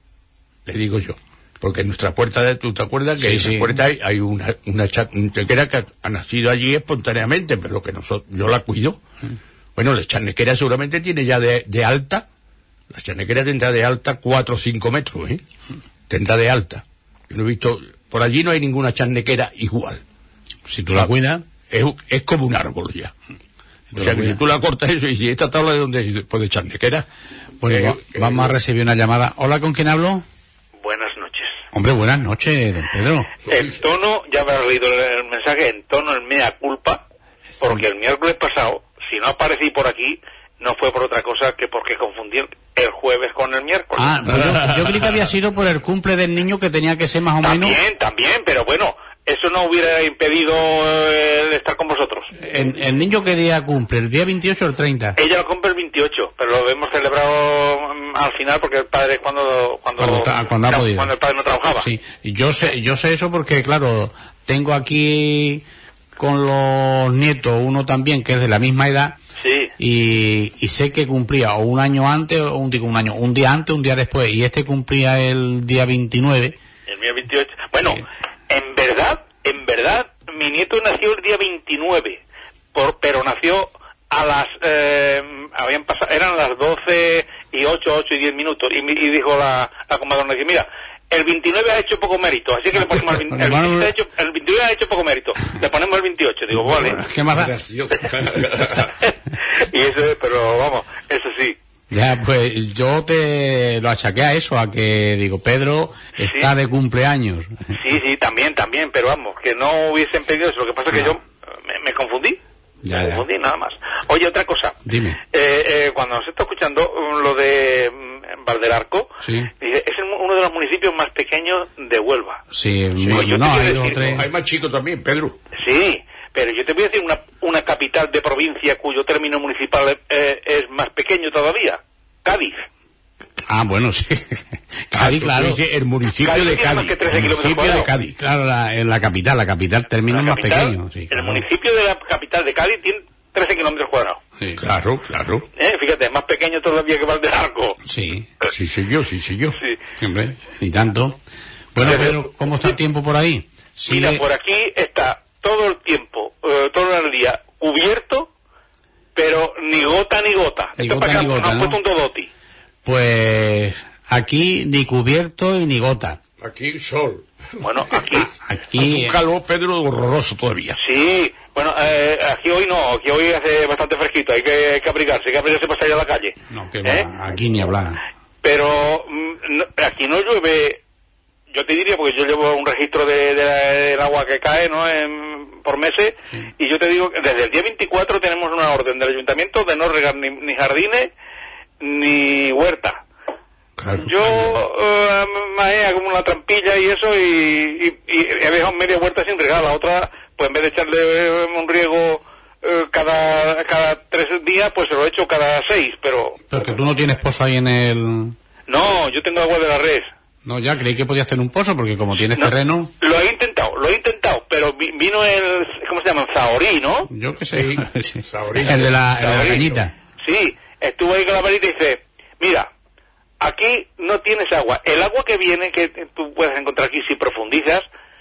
le digo yo. Porque en nuestra puerta, de, ¿tú te acuerdas que sí, en sí. nuestra puerta hay, hay una, una charnequera que ha nacido allí espontáneamente, pero que nosotros, yo la cuido. Mm. Bueno, la charnequera seguramente tiene ya de, de alta, la charnequera tendrá de alta cuatro o cinco metros, ¿eh? Mm. Tendrá de alta. Yo no he visto, por allí no hay ninguna charnequera igual. Si tú la, la cuidas. Es, es como un árbol ya. O sea, que si tú la cortas eso, y si esta tabla de dónde es, pues de charnequera. Bueno, eh, vamos eh, a recibir una llamada. Hola, ¿con quién hablo? Buenas noches. Hombre, buenas noches, don Pedro. El tono, ya habrás leído el mensaje, en tono en mea culpa, porque el miércoles pasado, si no aparecí por aquí, no fue por otra cosa que porque confundí el jueves con el miércoles. Ah, pues yo, yo creí que había sido por el cumple del niño que tenía que ser más o también, menos... También, también, pero bueno, eso no hubiera impedido eh, de estar con vosotros. ¿El, el niño qué día cumple? ¿El día veintiocho o el treinta? Ella lo cumple el veintiocho, pero lo hemos celebrado um, al final porque el padre cuando cuando cuando, está, cuando, no, ha podido. cuando el padre no trabajaba. Sí, yo sé, yo sé eso porque claro, tengo aquí con los nietos uno también que es de la misma edad. Sí. Y, y sé que cumplía o un año antes o un, digo, un año, un día antes, un día después, y este cumplía el día veintinueve. El día veintiocho. Bueno, sí. En verdad, en verdad, mi nieto nació el día veintinueve, por, pero nació a las, eh, habían pasado, eran las doce y ocho, ocho y diez minutos, y, y dijo la, la comadrona, dice, mira, el veintinueve ha hecho poco mérito, así que le ponemos el, el, el, ha hecho, el veintinueve ha hecho poco mérito, le ponemos el veintiocho, digo, vale. ¿Qué más da? Y eso, pero vamos, eso sí. Ya, pues yo te lo achaqué a eso, a que, digo, Pedro está sí. de cumpleaños. Sí, sí, también, también, pero vamos, que no hubiesen pedido eso. Lo que pasa es que yo me, me confundí. Ya, me ya. confundí, nada más. Oye, otra cosa. Dime. Eh, eh, cuando nos está escuchando lo de Valdelarco, sí. es uno de los municipios más pequeños de Huelva. Sí, sí no, yo no hay decir, tres. Hay más chicos también, Pedro. Sí, pero yo te voy a decir una, una capital de provincia cuyo término municipal eh, es más pequeño todavía. Cádiz. Ah, bueno, sí. Cádiz, claro. El municipio Cádiz de tiene más Cádiz. que trece El municipio kilómetros de Cádiz. Claro, la, en la capital, la capital término La más capital, pequeño. Sí, claro. El municipio de la capital de Cádiz tiene trece kilómetros cuadrados. Sí. Claro, claro. ¿Eh? Fíjate, es más pequeño todavía que Valdelarco. Sí. Sí, sí, yo, sí, sí, yo. Sí. Siempre, y tanto. Bueno, pero ¿cómo está el tiempo por ahí? Sí, Mira, le... por aquí está todo el tiempo, eh, todo el día cubierto, pero ni gota ni gota. Ni Esto gota, para acá ni gota, nos han ¿no? puesto un dodoti. Pues aquí ni cubierto y ni gota. Aquí sol. Bueno, aquí... Aquí... Un calor, Pedro, horroroso todavía. Sí, bueno, eh, aquí hoy no, aquí hoy hace bastante fresquito, hay que, hay que abrigarse, hay que abrigarse para salir a la calle. No, que ¿Eh? va, aquí ni hablar. Pero mm, no, aquí no llueve, yo te diría, porque yo llevo un registro de, de la- del agua que cae, ¿no?, en- por meses, Sí. y yo te digo que desde el día veinticuatro tenemos una orden del ayuntamiento de no regar ni, ni jardines ni huerta. Claro. Yo eh, me hago como una trampilla y eso, y, y, y he dejado media huerta sin regar, la otra, pues en vez de echarle eh, un riego eh, cada cada tres días, pues se lo he hecho cada seis, pero... Porque tú no tienes pozo ahí en el... No, yo tengo agua de la red. No, ya creí que podía hacer un pozo, porque como tienes No, terreno... Lo he intentado, lo he intentado, pero vi- vino el... ¿Cómo se llama? Zahorí, ¿no? Yo qué sé. Sí, Sí. Saorí. El de la, el de la Zahorí. cañita. Sí, estuvo ahí con la varita y dice, mira, aquí no tienes agua. El agua que viene, que tú puedes encontrar aquí si profundizas,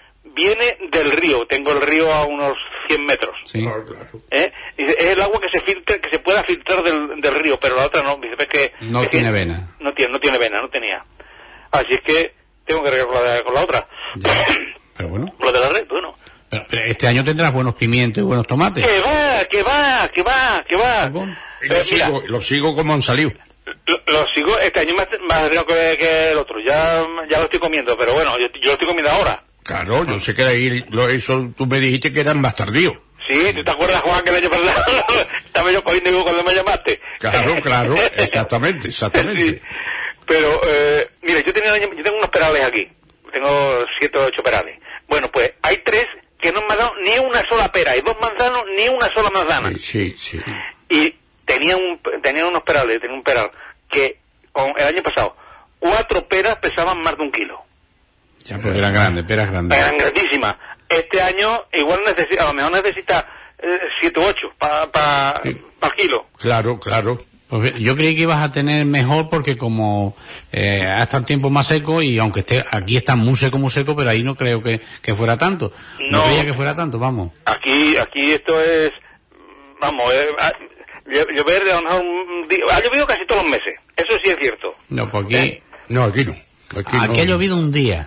viene del río. Tengo el río a unos cien metros. Sí. Claro, claro. ¿Eh? Dice, es el agua que se filtra, que se pueda filtrar del, del río, pero la otra no. Dice, es que... No es que tiene vena. No tiene, no tiene vena, no tenía. Así es que tengo que regar con la, con la otra. Ya. Pero bueno. Lo de la red, bueno. Pero, pero este año tendrás buenos pimientos y buenos tomates. Que va, que va, que va, que va. ¿Algo? Y Pero lo mira, sigo, lo sigo como han salido. Lo, lo sigo, este año más, más rico que, que el otro, ya, ya lo estoy comiendo, pero bueno, yo, yo lo estoy comiendo ahora. Claro, yo sé que ahí, lo, eso tú me dijiste que eran más tardíos. Sí, ¿tú te acuerdas, Juan, que el año pasado estaba yo cogiendo cuando me llamaste? Claro, claro, exactamente, exactamente. Sí. Pero, eh, mira, yo, tenía, yo tengo unos perales aquí, tengo siete o ocho perales. Bueno, pues hay tres que no me han dado ni una sola pera, y dos manzanos, ni una sola manzana. Sí, sí, sí. Y tenía un tenía unos perales, tenía un peral que con el año pasado cuatro peras pesaban más de un kilo. Ya, pues eran grandes, peras grandes. Eran grandísimas. Este año igual necesita, a lo mejor necesita eh, siete u ocho para pa, Sí. pa kilo. Claro, claro. Pues yo creí que ibas a tener mejor porque como eh, ha estado el tiempo más seco y aunque esté aquí está muy seco, muy seco, pero ahí no creo que, que fuera tanto. No, No. creía que fuera tanto, vamos. Aquí aquí esto es, vamos, eh, ah, llo- llover a lo mejor un día- ha llovido casi todos los meses. Eso sí es cierto. No, pues aquí, ¿Eh? No, aquí no. Aquí, aquí no. ha llovido un día.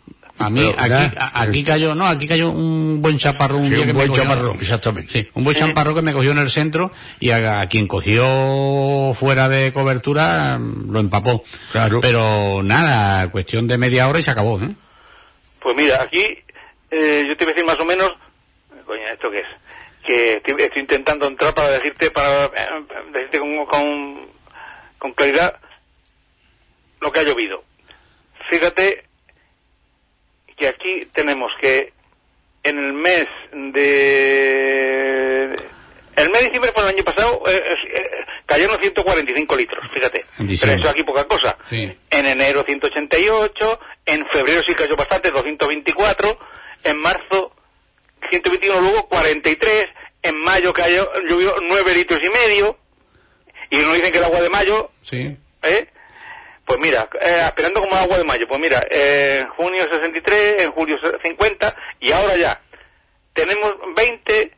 A mí, Pero, aquí, nada, a- aquí cayó, no, aquí cayó un buen chaparrón un Sí, día un que buen me cogió. chaparrón, exactamente. Sí, un buen chaparrón que me cogió en el centro y a, a quien cogió fuera de cobertura mm, lo empapó. Claro. Pero nada, cuestión de media hora y se acabó, ¿eh? Pues mira, aquí eh, yo te voy a decir más o menos, coño, ¿esto qué es? Que estoy, estoy intentando entrar para decirte, para eh, decirte con, con, con claridad lo que ha llovido. Fíjate que aquí tenemos que en el mes de... El mes de diciembre por el año pasado eh, eh, cayeron ciento cuarenta y cinco litros, fíjate. En Pero diciembre. eso aquí poca cosa. Sí. En enero ciento ochenta y ocho, en febrero sí cayó bastante, doscientos veinticuatro, en marzo ciento veintiuno, luego cuarenta y tres, en mayo cayó, llovió nueve litros y medio, y nos dicen que el agua de mayo, Sí. ¿eh? Pues mira, eh, esperando como agua de mayo, pues mira, eh, en junio sesenta y tres, en julio cincuenta, y ahora ya tenemos veinte,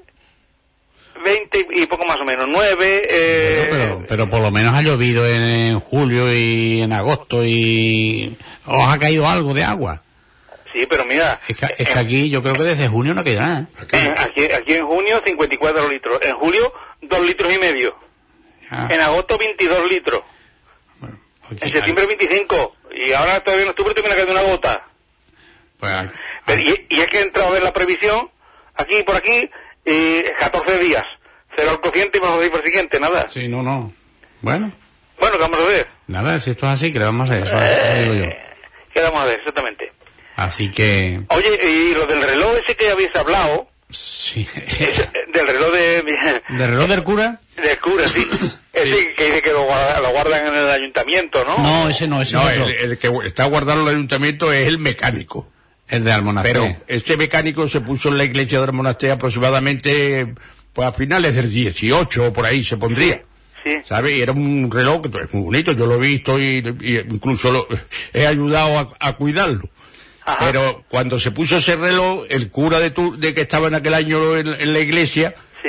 veinte y poco más o menos, nueve, eh, Pero, pero por lo menos ha llovido en, en julio y en agosto y os ha caído algo de agua. sí, pero mira, Es que, es que aquí yo creo que desde junio no queda nada. en- aquí, aquí en junio cincuenta y cuatro litros, en julio dos litros y medio. Ah. En agosto veintidós litros. Bueno, aquí, En septiembre veinticinco. Y ahora todavía en octubre termina cayendo una gota. Pues, ah, Pero, y, y es que he entrado a ver la previsión, aquí y por aquí, y catorce días. Cero al cociente y vamos a ir por el siguiente, nada. sí, no, no. Bueno, Bueno, ¿qué vamos a ver? nada, si esto es así, ¿qué le vamos a hacer? Eso, eso digo yo. ¿Qué vamos a ver, exactamente? Así que, Oye, y lo del reloj ese que habéis hablado, sí. ese- del reloj de... ¿De reloj del cura? de cura, sí. Ese que dice que lo, guarda- lo guardan en el ayuntamiento, ¿no? No, ese no, ese No, es otro. el, el que está guardado en el ayuntamiento es el mecánico. El de Almonacé. Pero este mecánico se puso en la iglesia de Almonacé aproximadamente pues a finales del dieciocho o por ahí se pondría. Sí. ¿Sabes? Y era un reloj que es muy bonito, yo lo he visto y, y incluso lo, he ayudado a, a cuidarlo. Ajá. Pero cuando se puso ese reloj, el cura de, tu, de que estaba en aquel año en, en la iglesia, Sí.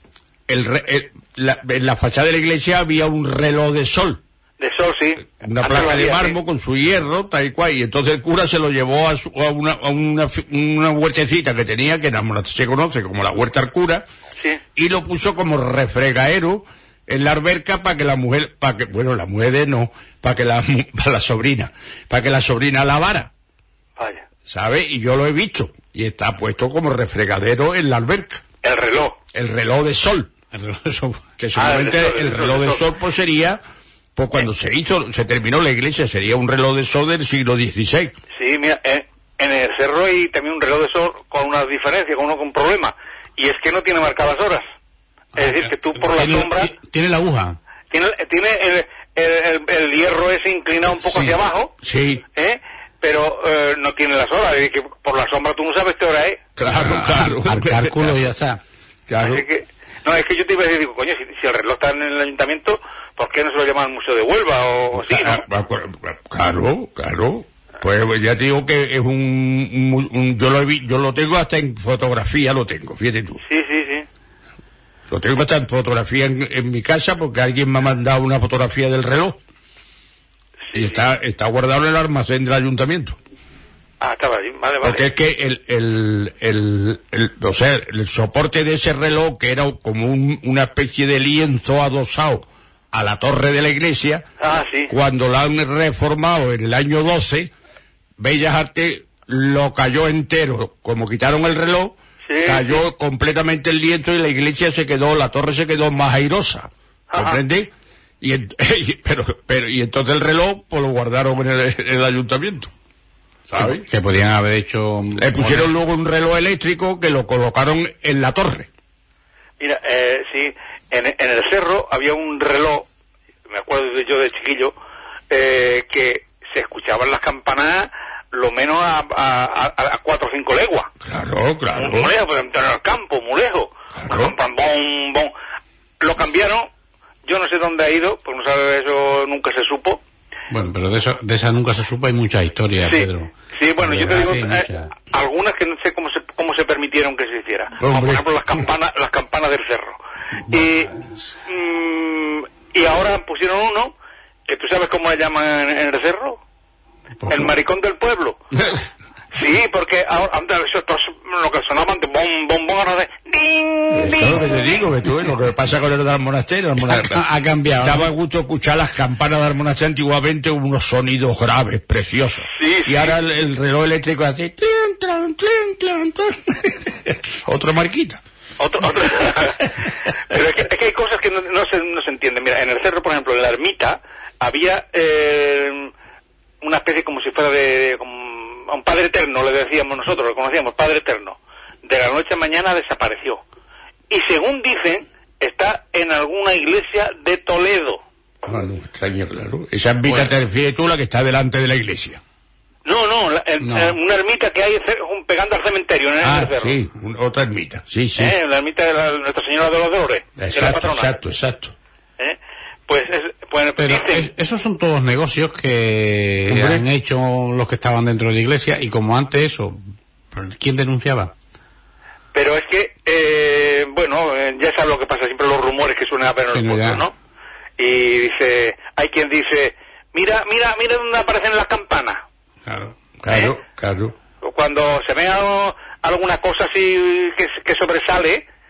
el, re- el- la, en la fachada de la iglesia había un reloj de sol. De sol, sí. Una Antes placa lo de había, mármol sí. con su hierro, tal y cual, y entonces el cura se lo llevó a, su- a una, a una, fi- una huertecita que tenía, que en Almonacé se conoce como la huerta al cura, Sí. y lo puso como refregadero en la alberca para que la mujer, para que, bueno, la mujer de no, para que la, mu- para la sobrina, para que la sobrina lavara, Vaya. ¿sabes? Y yo lo he visto, y está puesto como refregadero en la alberca, El reloj. el reloj de sol, El reloj de sol. que seguramente el de sol, el el reloj de de sol. sol pues sería, pues cuando se hizo, se terminó la iglesia, sería un reloj de sol del siglo dieciséis. Sí, mira, en, en el cerro hay también un reloj de sol con una diferencia, con uno con un problema. Y es que no tiene marcadas horas. Es decir, que tú por la Tiene- sombra... Tiene la aguja. Tiene, tiene el, el, el- el hierro ese inclinado un poco Sí. hacia abajo, Sí, ¿eh? Pero eh, no tiene las horas. Es decir, que por la sombra tú no sabes qué hora es. claro, claro. Al cálculo ya está. Claro. Así que... No, es que yo te iba a decir, digo, coño, si, si el reloj está en el ayuntamiento, ¿por qué no se lo llaman Museo de Huelva o así, no? Claro, claro. Pues ya te digo que es un, un- un- yo lo he vi- yo lo tengo hasta en fotografía, lo tengo, fíjate tú. Sí, sí, sí. Lo tengo hasta en fotografía en, en mi casa porque alguien me ha mandado una fotografía del reloj. Y está, está guardado en el almacén del ayuntamiento. Ah, estaba ahí, vale, vale. Porque es que el, el, el, el- o sea, el soporte de ese reloj, que era como un- una especie de lienzo adosado a la torre de la iglesia, Ah, sí. cuando la han reformado en el año doce, Bellas Artes lo cayó entero. Como quitaron el reloj, Sí, cayó completamente el lienzo y la iglesia se quedó, la torre se quedó más airosa. Ajá. ¿Comprendes? Y, en- y- pero, pero, y entonces el reloj, pues lo guardaron en el, en el ayuntamiento. ¿Sabes? Que podían haber hecho... Le pusieron luego un reloj eléctrico que lo colocaron en la torre. Mira, eh, sí, en, en el cerro había un reloj, me acuerdo de yo de chiquillo, eh, que se escuchaban las campanadas lo menos a, a, a, a cuatro o cinco leguas. Claro, claro. Muy lejos, pero en el campo, muy lejos. Claro. Pam, pam, bom, bom. Lo cambiaron, yo no sé dónde ha ido, pues no sabe, eso nunca se supo. Bueno, pero de, eso, de esa nunca se supo, hay muchas historias, Sí, Pedro. sí, bueno, De yo te verdad, digo, sí, eh, muchas. algunas que no sé cómo se, cómo se permitieron que se hiciera. Como por Hombre. ejemplo las campanas, las campanas del cerro. Y, mm, y ahora pusieron uno, que tú sabes cómo le llaman en, en el cerro, Por el favor. maricón del pueblo. Sí, porque ahora, antes eso, esto es lo que sonaba antes, bom, bom, bom, ahora de ding, Eso es lo que ding. te digo, que tú, lo que pasa con el del monasterio, el monasterio. Ha, ha cambiado. ¿no? Daba gusto escuchar las campanas del monasterio antiguamente, unos sonidos graves, preciosos. Sí, y sí. ahora el, el reloj eléctrico hace... tlin, tlan, tlin, tlan, tlan. Otra marquita. Otro, otro. Pero es que, es que hay cosas que no, no se, no se entienden. Mira, en el cerro, por ejemplo, en la ermita, había eh, una especie como si fuera de, de como un Padre Eterno, le decíamos nosotros, lo conocíamos, Padre Eterno. De la noche a mañana desapareció. Y según dicen, está en alguna iglesia de Toledo. Ah, no, extraño, claro. Esa ermita Bueno. te refieres tú, la que está delante de la iglesia. No, no, la- en- No. en una ermita que hay cer- pegando al cementerio en el Ah, cerro. sí, un- otra ermita. Sí, sí. ¿Eh? La ermita de la, Nuestra Señora de los Dolores, de la Exacto, patrona. exacto, exacto. ¿Eh? Pues, es, pues Pero dicen... es- esos son todos negocios que Hombre. han hecho los que estaban dentro de la iglesia, y como antes eso, ¿quién denunciaba? Pero es que, eh, bueno, eh, ya sabes lo que pasa, siempre los rumores que suenan a ver en Sí, los no, pueblos, ya. ¿no? Y dice, hay quien dice, mira, mira, mira dónde aparecen las campanas. Claro. Claro, ¿Eh? claro. Cuando se ve algo- alguna cosa así que, que sobresale,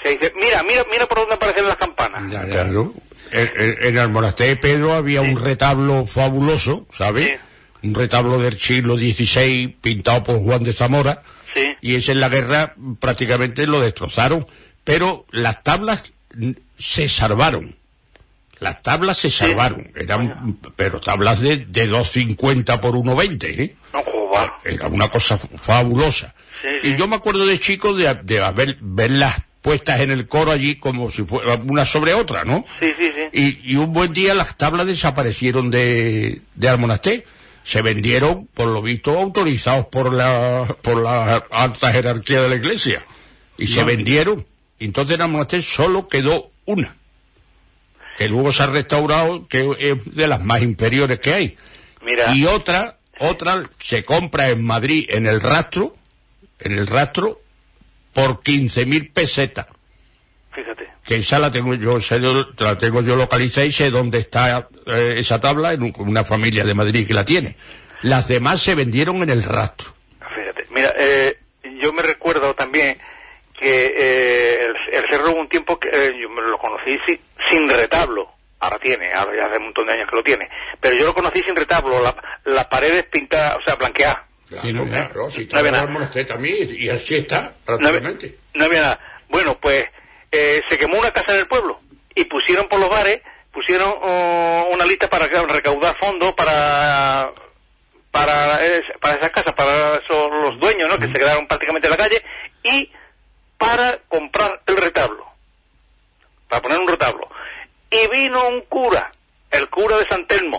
se dice, mira, mira, mira por dónde aparecen las campanas. Ya, ya, ¿no? En, en, en el monasterio de Pedro había sí. un retablo fabuloso, ¿sabes? Sí. Un retablo del siglo dieciséis pintado por Juan de Zamora. Sí. Y ese en la guerra prácticamente lo destrozaron. Pero las tablas se salvaron. Las tablas se salvaron. Sí. Eran, bueno. pero tablas de, de dos cincuenta por uno veinte, ¿eh? No, joder. Era una cosa fabulosa. Sí, sí. Y yo me acuerdo de chico de, de haber, verlas puestas en el coro allí como si fuera una sobre otra, ¿no? Sí, sí, sí. Y, y un buen día las tablas desaparecieron de, de Almonaster. Se vendieron, por lo visto, autorizados por la, por la alta jerarquía de la iglesia. Y no. se vendieron. Entonces en Almonaster solo quedó una. Que luego se ha restaurado, que es de las más inferiores que hay. Mira. Y otra, otra se compra en Madrid, en el Rastro, en el Rastro, por quince mil pesetas. Fíjate. Que esa la tengo yo, sé, la tengo yo localizada y sé dónde está eh, esa tabla, en un, una familia de Madrid que la tiene. Las demás se vendieron en el Rastro. Fíjate. Mira, eh, yo me recuerdo también que eh, el, el cerro hubo un tiempo que eh, yo me lo conocí sin, sin retablo. Ahora tiene, ahora ya hace un montón de años que lo tiene. Pero yo lo conocí sin retablo, la, las paredes pintadas, o sea, blanqueadas. Claro, sí, no, claro, si no había nada. Monasterio también, y así está, prácticamente. No, no había nada. Bueno, pues eh, se quemó una casa en el pueblo y pusieron por los bares, pusieron uh, una lista para recaudar fondos para para eh, para esas casas, para esos, los dueños, ¿no? Que se quedaron prácticamente en la calle, y para comprar el retablo, para poner un retablo. Y vino un cura, el cura de San Telmo,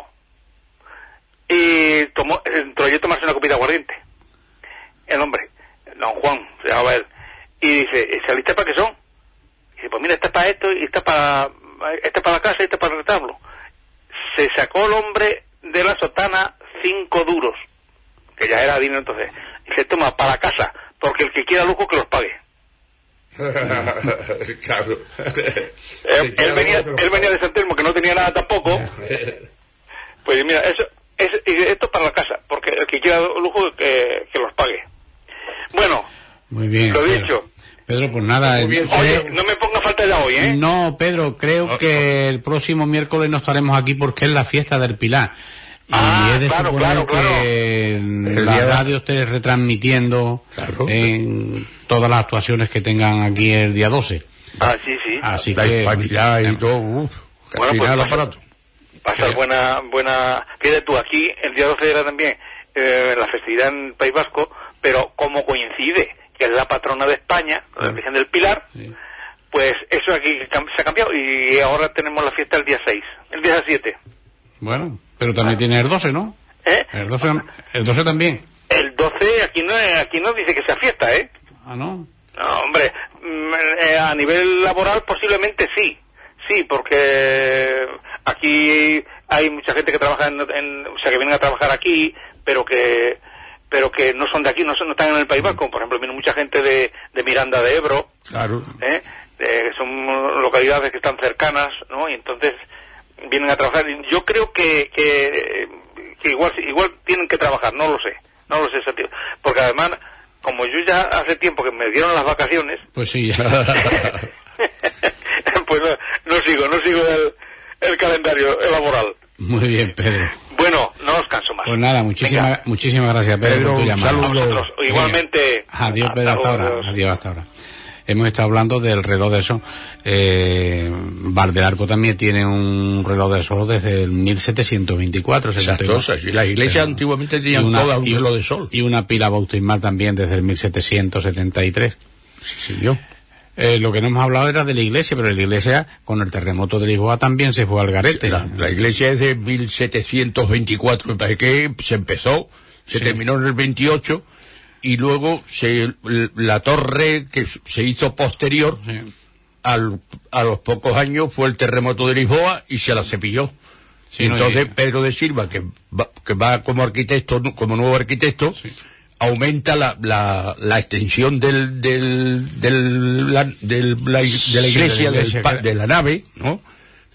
y tomó, entró allí a tomarse una copita de aguardiente. El hombre, don Juan, se llamaba él, y dice, ¿esa lista para qué son? Y dice, pues mira, esta es para esto, y esta para, esta es para la casa, y esta es para el retablo. Se sacó el hombre de la sotana cinco duros, que ya era dinero entonces. Y dice, toma, para la casa, porque el que quiera lujo que los pague. Claro. él, él, venía, él venía de San Telmo, que no tenía nada tampoco. Pues mira, eso, es, esto es para la casa, porque el que quiera lujo que, que los pague. Bueno, muy bien, lo Pedro. dicho. Pedro, pues nada. Bien, eh, oye, no me ponga falta ya hoy, ¿eh? No, Pedro, creo no, que no. el próximo miércoles no estaremos aquí porque es la fiesta del Pilar. Y ah, es de claro, suponer claro, claro. que la radio esté retransmitiendo claro. en todas las actuaciones que tengan aquí el día doce. Ah, sí, sí. Así la que... hispanidad y todo, uff, bueno, al final pues, aparato. Va a estar buena, buena... Fíjate tú, aquí el día doce era también eh, la festividad en el País Vasco, pero como coincide que es la patrona de España, la Virgen del Pilar, sí. Pues eso aquí se ha cambiado y ahora tenemos la fiesta el día seis, el día siete. Bueno, pero también ah. tiene el doce, ¿no? ¿Eh? El doce, el doce también. El doce aquí no aquí no dice que sea fiesta, ¿eh? Ah, ¿no? No, hombre, eh, a nivel laboral posiblemente sí, sí, porque aquí hay mucha gente que trabaja en, en o sea, que vienen a trabajar aquí, pero que pero que no son de aquí, no, son, no están en el País Vasco. Por ejemplo, viene mucha gente de, de Miranda de Ebro, claro, ¿eh? De, son localidades que están cercanas, ¿no? Y entonces vienen a trabajar. Yo creo que, que, que igual igual tienen que trabajar, no lo sé, no lo sé, porque además, como yo ya hace tiempo que me dieron las vacaciones, pues sí, pues no, no sigo, no sigo el, el calendario laboral. Muy bien, Pedro. Bueno, no os canso más. Pues nada, muchísimas muchísimas gracias, Pedro, Pedro, por tu llamada. Saludos. Igualmente. Adiós, Pedro, hasta ahora. Adiós, hasta ahora. Hemos estado hablando del reloj de sol. Eh, Valdelarco también tiene un reloj de sol desde el mil setecientos veinticuatro. Esas cosas. Y las iglesias pero, antiguamente tenían una, todas un reloj de sol. Y una pila bautismal también desde el mil setecientos setenta y tres. Sí, sí, yo. Eh, lo que no hemos hablado era de la iglesia, pero la iglesia, con el terremoto de Lisboa, también se fue al garete. La, la iglesia es de mil setecientos veinticuatro, me parece que se empezó, se sí. terminó en el veintiocho, y luego se, la torre que se hizo posterior, sí. al, a los pocos años fue el terremoto de Lisboa y se la cepilló. Sí, entonces no, Pedro de Silva, que va, que va como arquitecto, como nuevo arquitecto, sí. aumenta la, la, la extensión del, del, del, la, del la, de la iglesia, sí, de, la iglesia del, que... de la nave, ¿no?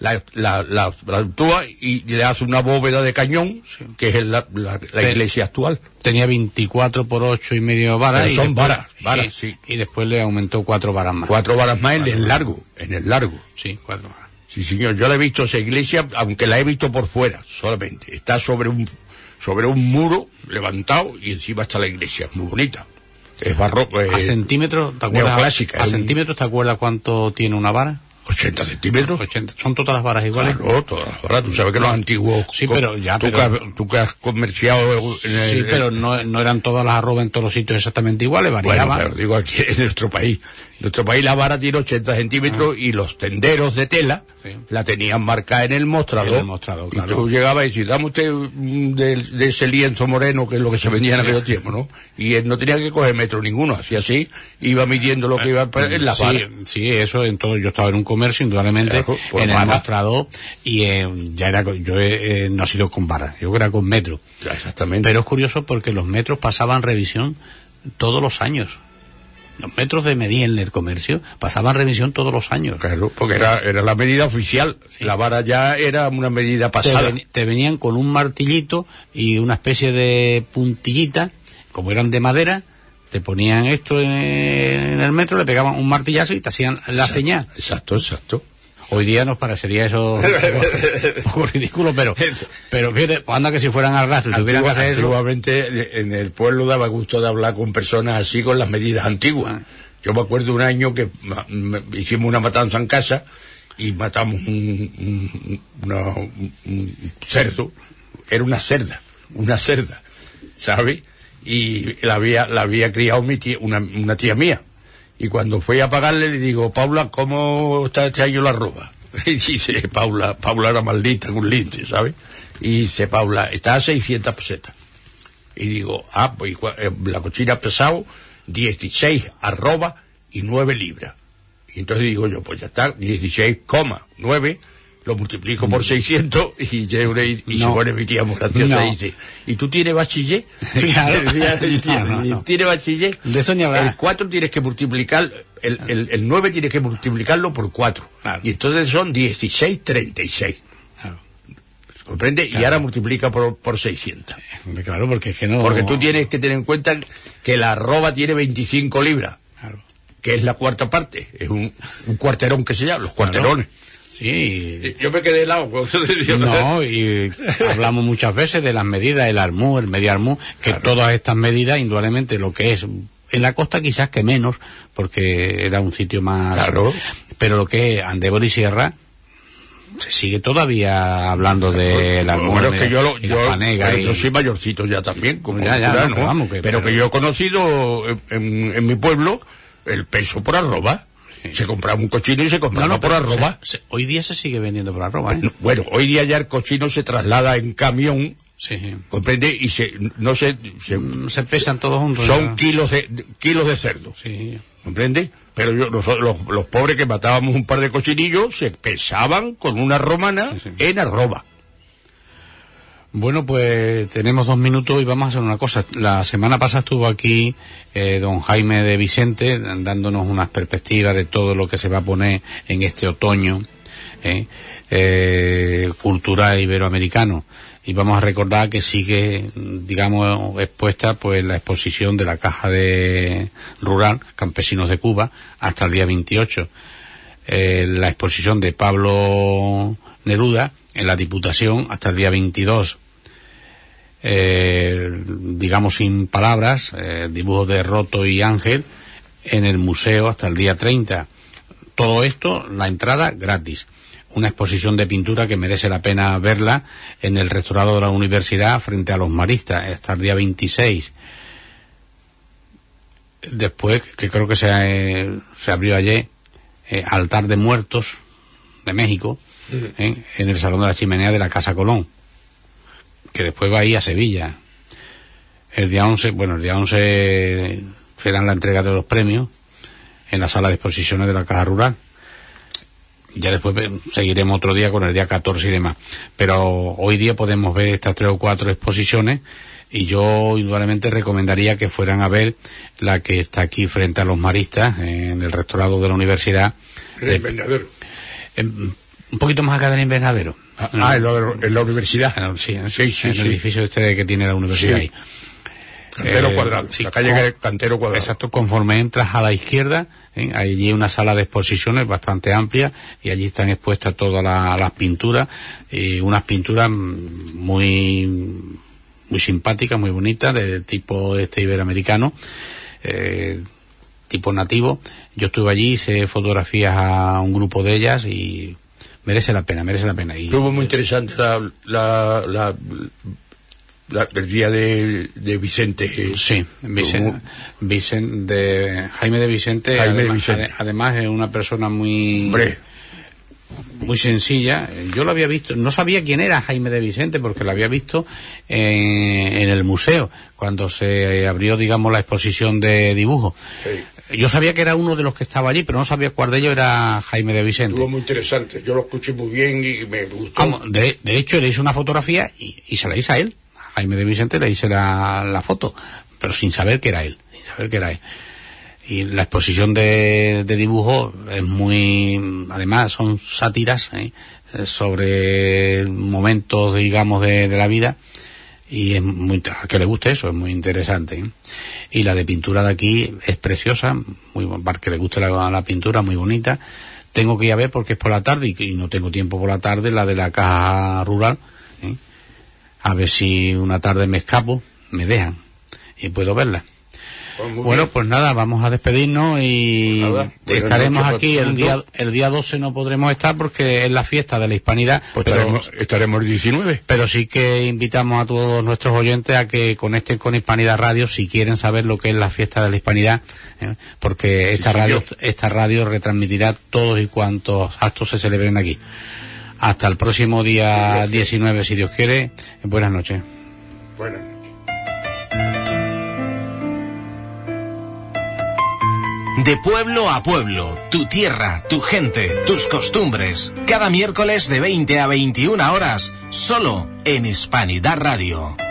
la, la, la, la actúa y le hace una bóveda de cañón, sí. que es la, la, la iglesia actual. Tenía veinticuatro por ocho y medio varas. Pero son y después, varas, varas, y, sí. Y después le aumentó cuatro varas más. Cuatro varas más cuatro en el largo, en el largo. Sí, cuatro varas. Sí, señor, yo la he visto esa iglesia, aunque la he visto por fuera, solamente. Está sobre un, sobre un muro levantado y encima está la iglesia, muy bonita. Es barroco. ¿A centímetros te acuerdas? Neoclásica. ¿A centímetros te acuerdas cuánto tiene una vara? ochenta centímetros. ochenta. ¿Son todas las varas iguales? Claro, todas las varas. Tú sabes que los antiguos... Sí, pero ya... Tú, pero, que, has, tú que has comerciado... En el, sí, pero no, no eran todas las arrobas en todos los sitios exactamente iguales, variaban. Bueno, pero digo aquí en nuestro país. En nuestro país la vara tiene ochenta centímetros ah. y los tenderos de tela sí. la tenían marcada en el mostrador. En el mostrador, claro. Y tú llegabas y decías, dame usted de, de ese lienzo moreno, que es lo que se vendía en aquel sí. tiempo, ¿no? Y él no tenía que coger metro ninguno, así así, iba midiendo lo que iba en la vara. Sí, sí, eso, entonces yo estaba en un comercio, indudablemente, claro, en el vara. Mostrador, y eh, ya era, yo eh, no he sido con vara, yo era con metro. Ya, exactamente. Pero es curioso porque los metros pasaban revisión todos los años. Los metros de medida en el comercio pasaban revisión todos los años. Claro, porque era, era la medida oficial. Sí. La vara ya era una medida pasada. Te, ven, te venían con un martillito y una especie de puntillita, como eran de madera, te ponían esto en, en el metro, le pegaban un martillazo y te hacían la exacto, señal. Exacto, exacto. Hoy día nos parecería eso un poco, un poco ridículo, pero pero fíjate, anda que si fueran al rastro tuvieran que hacer eso. Antiguamente en el pueblo daba gusto de hablar con personas así con las medidas antiguas. Ah. Yo me acuerdo un año que hicimos una matanza en casa y matamos un, un, una, un cerdo, era una cerda, una cerda, ¿sabes? Y la había, la había criado mi tía, una, una tía mía. Y cuando fui a pagarle le digo, Paula, ¿cómo está este año la arroba? Y dice, Paula, Paula era maldita con un lince, ¿sabes? Y dice, Paula, está a seiscientas pesetas. Y digo, ah, pues la cochina ha pesado dieciséis arroba y nueve libras. Y entonces digo yo, pues ya está, dieciséis coma nueve, lo multiplico por seiscientos y, y, y no. se pone mi tía muy graciosa no. y dice, ¿y tú tienes bachiller? Claro. no, no, no. ¿Tienes bachiller? De eso ni hablar. El cuatro tienes que multiplicar, el, el, el nueve tienes que multiplicarlo por cuatro. Claro. Y entonces son dieciséis treinta y seis. Claro. ¿Comprende? Claro. Y ahora multiplica por, por seiscientos. Claro, porque es que no... Porque tú tienes que tener en cuenta que la arroba tiene veinticinco libras. Claro. Que es la cuarta parte. Es un, un cuarterón que se llama, los cuarterones. Claro. Sí. Yo me quedé helado. No, y hablamos muchas veces de las medidas, el armú, el medio armú, que claro. todas estas medidas, indudablemente, lo que es en la costa quizás que menos, porque era un sitio más... Claro. Pero lo que es Andévol y Sierra, se sigue todavía hablando del armú, bueno, es que yo, lo, yo, panega y... yo soy mayorcito ya también, como ya, ya, cultura, no, ¿no? vamos, que, pero, pero que yo he conocido en, en, en mi pueblo el peso por arroba. Sí. Se compraba un cochino y se compraba no, no, por arroba. Se, se, hoy día se sigue vendiendo por arroba, ¿eh? Bueno, bueno, hoy día ya el cochino se traslada en camión, sí. ¿comprende? Y se, no se, se, mm, se pesan todos juntos. Son ya. kilos de, kilos de cerdo. Sí. ¿Comprende? Pero yo, los, los, los pobres que matábamos un par de cochinillos se pesaban con una romana sí, sí. en arroba. Bueno, pues tenemos dos minutos y vamos a hacer una cosa. La semana pasada estuvo aquí eh, don Jaime de Vicente dándonos unas perspectivas de todo lo que se va a poner en este otoño eh, eh, cultural iberoamericano. Y vamos a recordar que sigue, digamos, expuesta pues la exposición de la Caja de Rural Campesinos de Cuba hasta el día veintiocho. Eh, la exposición de Pablo Neruda en la Diputación hasta el día veintidós. Eh, digamos sin palabras, eh, dibujos de Roto y Ángel en el museo hasta el día treinta. Todo esto, la entrada gratis. Una exposición de pintura que merece la pena verla en el rectorado de la universidad frente a los maristas hasta el día veintiséis. Después, que creo que se, eh, se abrió ayer, eh, Altar de Muertos de México, eh, en el Salón de la Chimenea de la Casa Colón, que después va ahí a Sevilla. El día once, bueno, el día once será la entrega de los premios en la sala de exposiciones de la Caja Rural. Ya después seguiremos otro día con el día catorce y demás. Pero hoy día podemos ver estas tres o cuatro exposiciones y yo indudablemente recomendaría que fueran a ver la que está aquí frente a los maristas, en el rectorado de la universidad. En el invernadero. Eh, Un poquito más acá del invernadero. Ah, ah en, la, en la universidad. En, sí, en, sí, sí, en sí. el edificio este que tiene la universidad sí. ahí. Cantero eh, Cuadrado, sí, la calle con, Cantero Cuadrado. Exacto, conforme entras a la izquierda, ¿eh? Hay allí una sala de exposiciones bastante amplia y allí están expuestas todas la, las pinturas, eh, unas pinturas muy muy simpáticas, muy bonitas, de tipo este iberoamericano, eh, tipo nativo. Yo estuve allí, hice fotografías a un grupo de ellas y merece la pena, merece la pena. Y, estuvo muy interesante la... la, la La, el día de, de Vicente. Eh, sí, Vicente, Vicente de, Jaime de Vicente, Jaime además, de Vicente. Ade, además es una persona muy Hombre. muy sencilla. Yo lo había visto, no sabía quién era Jaime de Vicente porque lo había visto en, en el museo cuando se abrió, digamos, la exposición de dibujo. Sí. Yo sabía que era uno de los que estaba allí, pero no sabía cuál de ellos era Jaime de Vicente. Estuvo muy interesante, yo lo escuché muy bien y me gustó. Vamos, de, de hecho le hice una fotografía y, y se la hice a él. Jaime de Vicente le hice la, la foto, pero sin saber que era él, sin saber que era él. Y la exposición de, de dibujo es muy, además son sátiras, ¿eh? sobre momentos, digamos, de, de la vida, y es muy, a que le guste eso, es muy interesante, ¿eh? Y la de pintura de aquí es preciosa, muy, para que le guste la, la pintura, muy bonita. Tengo que ir a ver porque es por la tarde y, y no tengo tiempo por la tarde, la de la caja rural, ¿eh? A ver si una tarde me escapo, me dejan y puedo verla. Pues bueno, pues nada, vamos a despedirnos y nada, estaremos aquí el día el día doce. No podremos estar porque es la fiesta de la Hispanidad. Pues pero, estaremos, estaremos el diecinueve. Pero sí que invitamos a todos nuestros oyentes a que conecten con Hispanidad Radio si quieren saber lo que es la fiesta de la Hispanidad, ¿eh? Porque esta sí, radio yo. esta radio retransmitirá todos y cuantos actos se celebren aquí. Hasta el próximo día diecinueve, si Dios quiere. Buenas noches. Buenas noches. De pueblo a pueblo, tu tierra, tu gente, tus costumbres. Cada miércoles de veinte a veintiuna horas, solo en Hispanidad Radio.